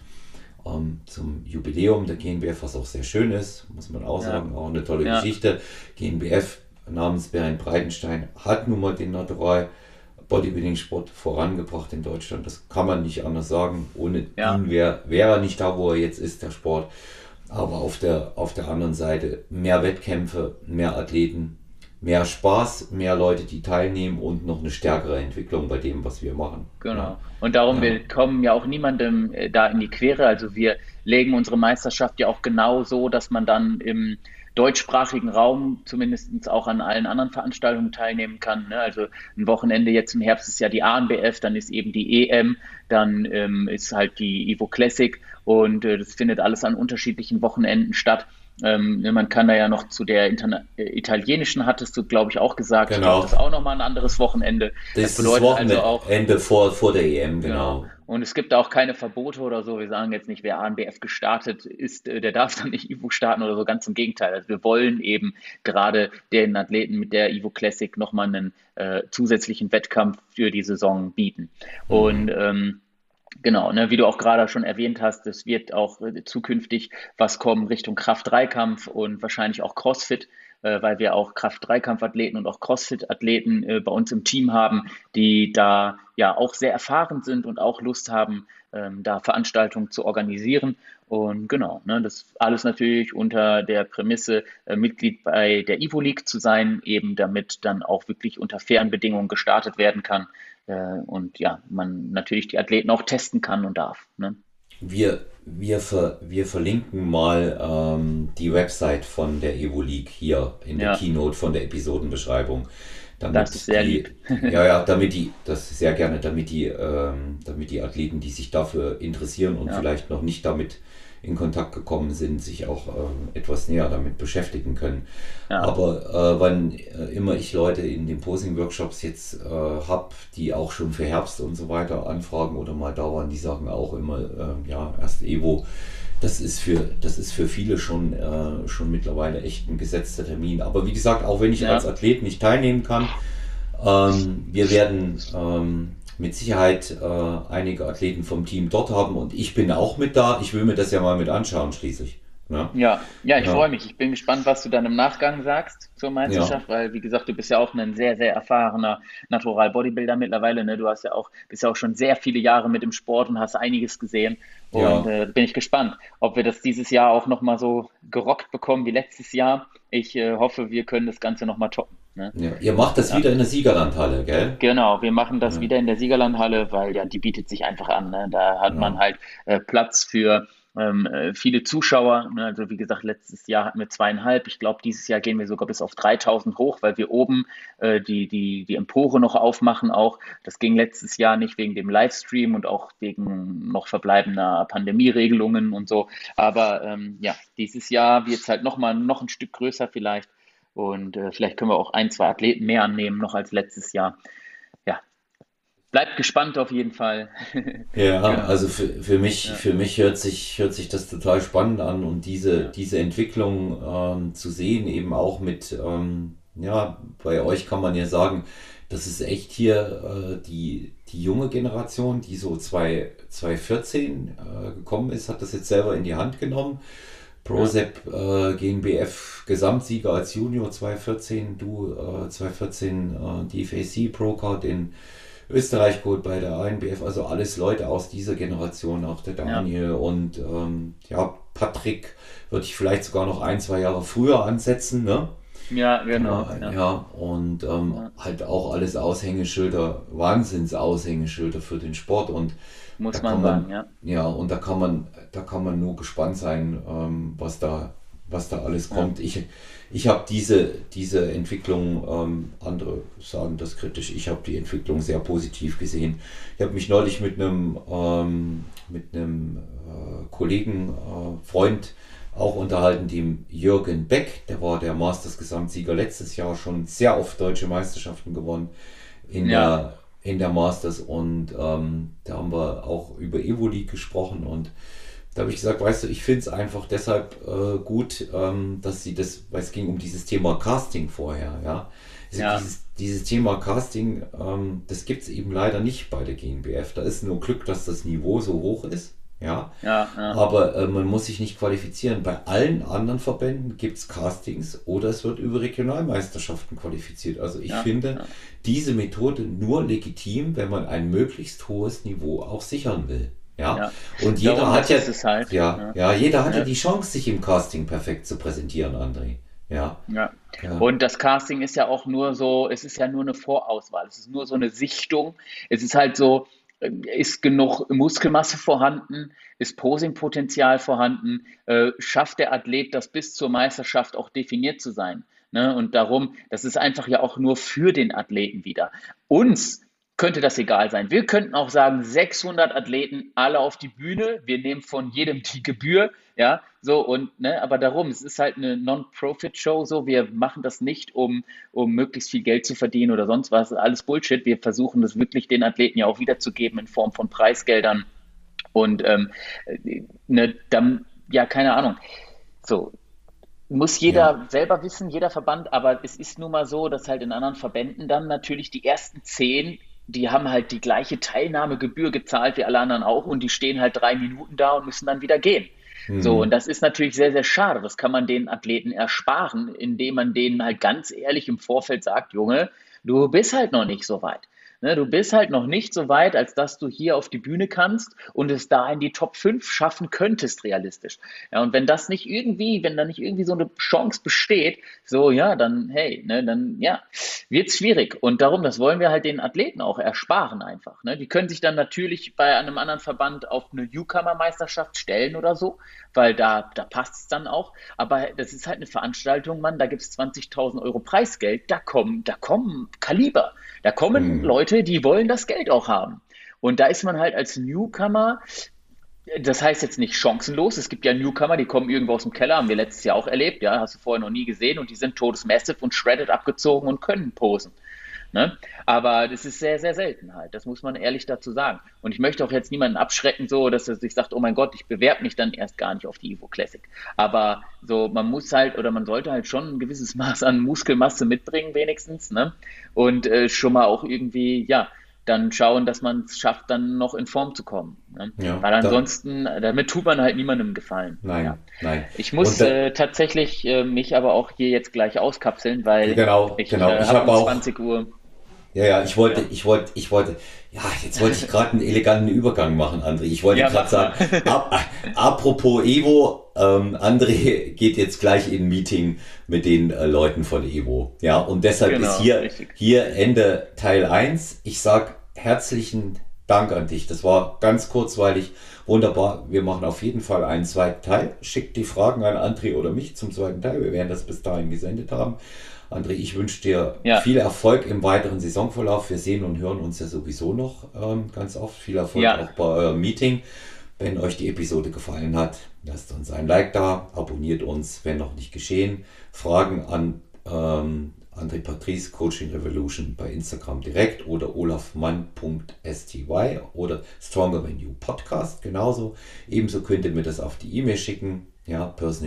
Zum Jubiläum der GNBF, was auch sehr schön ist, muss man auch ja, sagen, auch eine tolle ja, Geschichte. GNBF namens Bernd Breitenstein hat nun mal den Natural Bodybuilding-Sport vorangebracht in Deutschland. Das kann man nicht anders sagen. Ohne ja. ihn wäre er nicht da, wo er jetzt ist, der Sport. Aber auf der anderen Seite mehr Wettkämpfe, mehr Athleten, mehr Spaß, mehr Leute, die teilnehmen und noch eine stärkere Entwicklung bei dem, was wir machen. Ja, Genau. Und darum, ja, wir kommen ja auch niemandem da in die Quere. Also wir legen unsere Meisterschaft ja auch genau so, dass man dann im deutschsprachigen Raum zumindest auch an allen anderen Veranstaltungen teilnehmen kann. Ne? Also ein Wochenende jetzt im Herbst ist ja die ANBF, dann ist eben die EM, dann ist halt die Evo Classic und das findet alles an unterschiedlichen Wochenenden statt. Ne, man kann da ja noch zu der italienischen, hattest du, glaube ich, auch gesagt. Ich glaube, das genau. ist auch nochmal ein anderes Wochenende. Das Das ist das bedeutet also auch, Wochenende vor der EM, genau. genau. Und es gibt auch keine Verbote oder so. Wir sagen jetzt nicht, wer ANBF gestartet ist, der darf dann nicht Ivo starten oder so. Ganz im Gegenteil. Also wir wollen eben gerade den Athleten mit der Ivo Classic nochmal einen zusätzlichen Wettkampf für die Saison bieten. Und genau, ne, wie du auch gerade schon erwähnt hast, es wird auch zukünftig was kommen Richtung Kraft-Dreikampf und wahrscheinlich auch CrossFit, weil wir auch Kraft-Dreikampf-Athleten und auch CrossFit-Athleten bei uns im Team haben, die da ja auch sehr erfahren sind und auch Lust haben, da Veranstaltungen zu organisieren. Und genau, ne, das alles natürlich unter der Prämisse, Mitglied bei der Evo League zu sein, eben damit dann auch wirklich unter fairen Bedingungen gestartet werden kann. Und ja, man natürlich die Athleten auch testen kann und darf. Ne? Wir verlinken mal die Website von der Evo League hier in der Ja, Keynote von der Episodenbeschreibung, das ist damit sehr lieb. das sehr gerne, damit die Athleten, die sich dafür interessieren und Ja, vielleicht noch nicht damit in Kontakt gekommen sind, sich auch etwas näher damit beschäftigen können. ja, Aber wann immer ich Leute in den Posing-Workshops jetzt habe, die auch schon für Herbst und so weiter anfragen oder mal da waren, die sagen auch immer, ja, erst Evo, das ist für viele schon mittlerweile echt ein gesetzter Termin. Aber wie gesagt, auch wenn ich als ja, Athlet nicht teilnehmen kann, wir werden mit Sicherheit einige Athleten vom Team dort haben und ich bin auch mit da. Ich will mir das ja mal mit anschauen schließlich. Ne? ja, ja, ich Ja, freue mich. Ich bin gespannt, was du dann im Nachgang sagst zur ja, Meisterschaft, weil, wie gesagt, du bist ja auch ein sehr, sehr erfahrener Natural Bodybuilder mittlerweile. Ne? Du hast ja auch, bist ja auch schon sehr viele Jahre mit im Sport und hast einiges gesehen. Und ja, bin ich gespannt, ob wir das dieses Jahr auch nochmal so gerockt bekommen wie letztes Jahr. Ich hoffe, wir können das Ganze nochmal toppen. Ne? ja. Ihr macht das Ja. wieder in der Siegerlandhalle, gell? Genau, wir machen das Ja, wieder in der Siegerlandhalle, weil ja, die bietet sich einfach an. Ne? Da hat man ja. halt Platz für viele Zuschauer. Ne? Also wie gesagt, letztes Jahr hatten wir 2.500. Ich glaube, dieses Jahr gehen wir sogar bis auf 3.000 hoch, weil wir oben die Empore noch aufmachen auch. Das ging letztes Jahr nicht wegen dem Livestream und auch wegen noch verbleibender Pandemieregelungen und so. Aber ja, dieses Jahr wird es halt noch ein Stück größer vielleicht. Und vielleicht können wir auch ein, zwei Athleten mehr annehmen noch als letztes Jahr. Ja, bleibt gespannt auf jeden Fall. Ja, Genau. also Ja, für mich hört sich das total spannend an und ja, diese Entwicklung zu sehen, eben auch ja, bei euch kann man ja sagen, das ist echt hier die junge Generation, die so 2014 gekommen ist, hat das jetzt selber in die Hand genommen. Ja, ProSep GmbF Gesamtsieger als Junior 2014, du 2014 DFAC Procard in Österreich geholt bei der ANBF, also alles Leute aus dieser Generation, auch der ja, Daniel und ja, Patrick würde ich vielleicht sogar noch ein, zwei Jahre früher ansetzen, ne? ja, genau. Ja, Ja, ja, und ja. halt auch alles Aushängeschilder, Wahnsinns-Aushängeschilder für den Sport und da Muss man kann man, sagen, ja. ja, und da kann man nur gespannt sein, was da alles Ja, kommt. Ich habe diese Entwicklung, andere sagen das kritisch, ich habe die Entwicklung sehr positiv gesehen. Ich habe mich neulich mit einem Kollegen, Freund, auch unterhalten, dem Jürgen Beck, der war der Masters-Gesamtsieger letztes Jahr, schon sehr oft deutsche Meisterschaften gewonnen ja, in der Masters und da haben wir auch über Evo League gesprochen und da habe ich gesagt, weißt du, ich finde es einfach deshalb gut, dass sie das, weil es ging um dieses Thema Casting vorher, ja. Also ja, dieses Thema Casting, das gibt es eben leider nicht bei der GmbF. Da ist nur Glück, dass das Niveau so hoch ist, ja. ja, ja, Aber man muss sich nicht qualifizieren. Bei allen anderen Verbänden gibt es Castings oder es wird über Regionalmeisterschaften qualifiziert. Also ich ja, finde ja, diese Methode nur legitim, wenn man ein möglichst hohes Niveau auch sichern will. Ja, ja. und jeder Darum, hat das ja, ist es halt. Ja, jeder hat ja ja, die Chance, sich im Casting perfekt zu präsentieren, André. Ja, ja. ja, Und das Casting ist ja auch nur so, es ist ja nur eine Vorauswahl. Es ist nur so eine Sichtung. Es ist halt so, ist genug Muskelmasse vorhanden, ist Posingpotenzial vorhanden, schafft der Athlet das bis zur Meisterschaft auch definiert zu sein. Ne? Und darum, das ist einfach ja auch nur für den Athleten wieder. Uns könnte das egal sein. Wir könnten auch sagen, 600 Athleten, alle auf die Bühne, wir nehmen von jedem die Gebühr, ja, so und, ne, aber darum, es ist halt eine Non-Profit-Show, so, wir machen das nicht, um möglichst viel Geld zu verdienen oder sonst was, alles Bullshit. Wir versuchen das wirklich den Athleten ja auch wiederzugeben in Form von Preisgeldern und, ne, dann, ja, keine Ahnung, so, muss ja. jeder selber wissen, jeder Verband, aber es ist nun mal so, dass halt in anderen Verbänden dann natürlich die ersten 10, die haben halt die gleiche Teilnahmegebühr gezahlt wie alle anderen auch und die stehen halt 3 Minuten da und müssen dann wieder gehen. So, und Hm, das ist natürlich sehr, sehr schade. Das kann man den Athleten ersparen, indem man denen halt ganz ehrlich im Vorfeld sagt, Junge, du bist halt noch nicht so weit. Ne, du bist halt noch nicht so weit, als dass du hier auf die Bühne kannst und es da in die Top 5 schaffen könntest, realistisch. Ja, und wenn das nicht irgendwie, wenn da nicht irgendwie so eine Chance besteht, so, ja, dann, hey, ne, dann, ja, wird's schwierig. Und darum, das wollen wir halt den Athleten auch ersparen einfach. Ne? Die können sich dann natürlich bei einem anderen Verband auf eine Newcomer-Meisterschaft stellen oder so, weil da passt es dann auch. Aber das ist halt eine Veranstaltung, Mann, da gibt es 20.000 Euro Preisgeld, da kommen Kaliber, da kommen hm. Leute, die wollen das Geld auch haben. Und da ist man halt als Newcomer, das heißt jetzt nicht chancenlos. Es gibt ja Newcomer, die kommen irgendwo aus dem Keller, haben wir letztes Jahr auch erlebt, ja, hast du vorher noch nie gesehen und die sind todesmassive und shredded abgezogen und können posen. Ne? Aber das ist sehr, sehr selten halt. Das muss man ehrlich dazu sagen. Und ich möchte auch jetzt niemanden abschrecken, so, dass er sich sagt, oh mein Gott, ich bewerbe mich dann erst gar nicht auf die Evo Classic. Aber so, man muss halt oder man sollte halt schon ein gewisses Maß an Muskelmasse mitbringen, wenigstens, ne? Und schon mal auch irgendwie, ja, dann schauen, dass man es schafft, dann noch in Form zu kommen. Ne? Ja, Weil da, ansonsten, damit tut man halt niemandem gefallen. Ja. nein, nein. Ich Und muss tatsächlich mich aber auch hier jetzt gleich auskapseln, weil genau, ich genau. Ich habe habe um auch 20 Uhr. ja, ja, Ja, ja, jetzt wollte ich gerade einen eleganten Übergang machen, André. Ich wollte ja, gerade mach sagen, mal. apropos Evo, André geht jetzt gleich in ein Meeting mit den Leuten von Evo. Ja, und deshalb ist Genau, richtig. hier Ende Teil eins. Ich sag herzlichen Dank an dich. Das war ganz kurzweilig, wunderbar. Wir machen auf jeden Fall einen zweiten Teil. Schickt die Fragen an André oder mich zum zweiten Teil. Wir werden das bis dahin gesendet haben. André, ich wünsche dir Ja, viel Erfolg im weiteren Saisonverlauf. Wir sehen und hören uns ja sowieso noch ganz oft. Viel Erfolg ja, auch bei eurem Meeting. Wenn euch die Episode gefallen hat, lasst uns ein Like da, abonniert uns, wenn noch nicht geschehen. Fragen an André Patrice, Coaching Revolution bei Instagram direkt oder olafmann.sty oder Stronger Than You Podcast genauso. Ebenso könnt ihr mir das auf die E-Mail schicken. ja,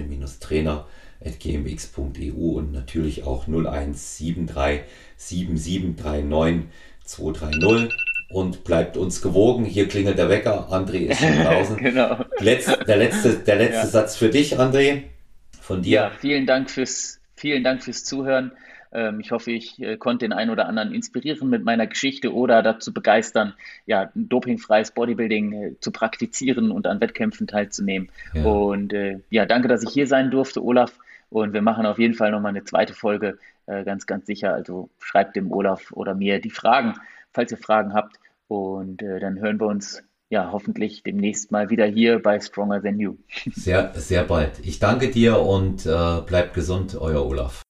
personal-trainer@gmx.eu und natürlich auch 0173 7739 230 und bleibt uns gewogen. Hier klingelt der Wecker, André ist schon draußen. Genau. Der letzte Ja. Satz für dich, André, von Ja, dir. vielen Dank fürs Zuhören. Ich hoffe, ich konnte den einen oder anderen inspirieren mit meiner Geschichte oder dazu begeistern, ja, ein dopingfreies Bodybuilding zu praktizieren und an Wettkämpfen teilzunehmen. Ja, Und ja, danke, dass ich hier sein durfte, Olaf. Und wir machen auf jeden Fall nochmal eine zweite Folge, ganz, ganz sicher. Also schreibt dem Olaf oder mir die Fragen, falls ihr Fragen habt. Und dann hören wir uns ja hoffentlich demnächst mal wieder hier bei Stronger Than You. sehr, sehr bald. Ich danke dir und bleibt gesund, euer Olaf.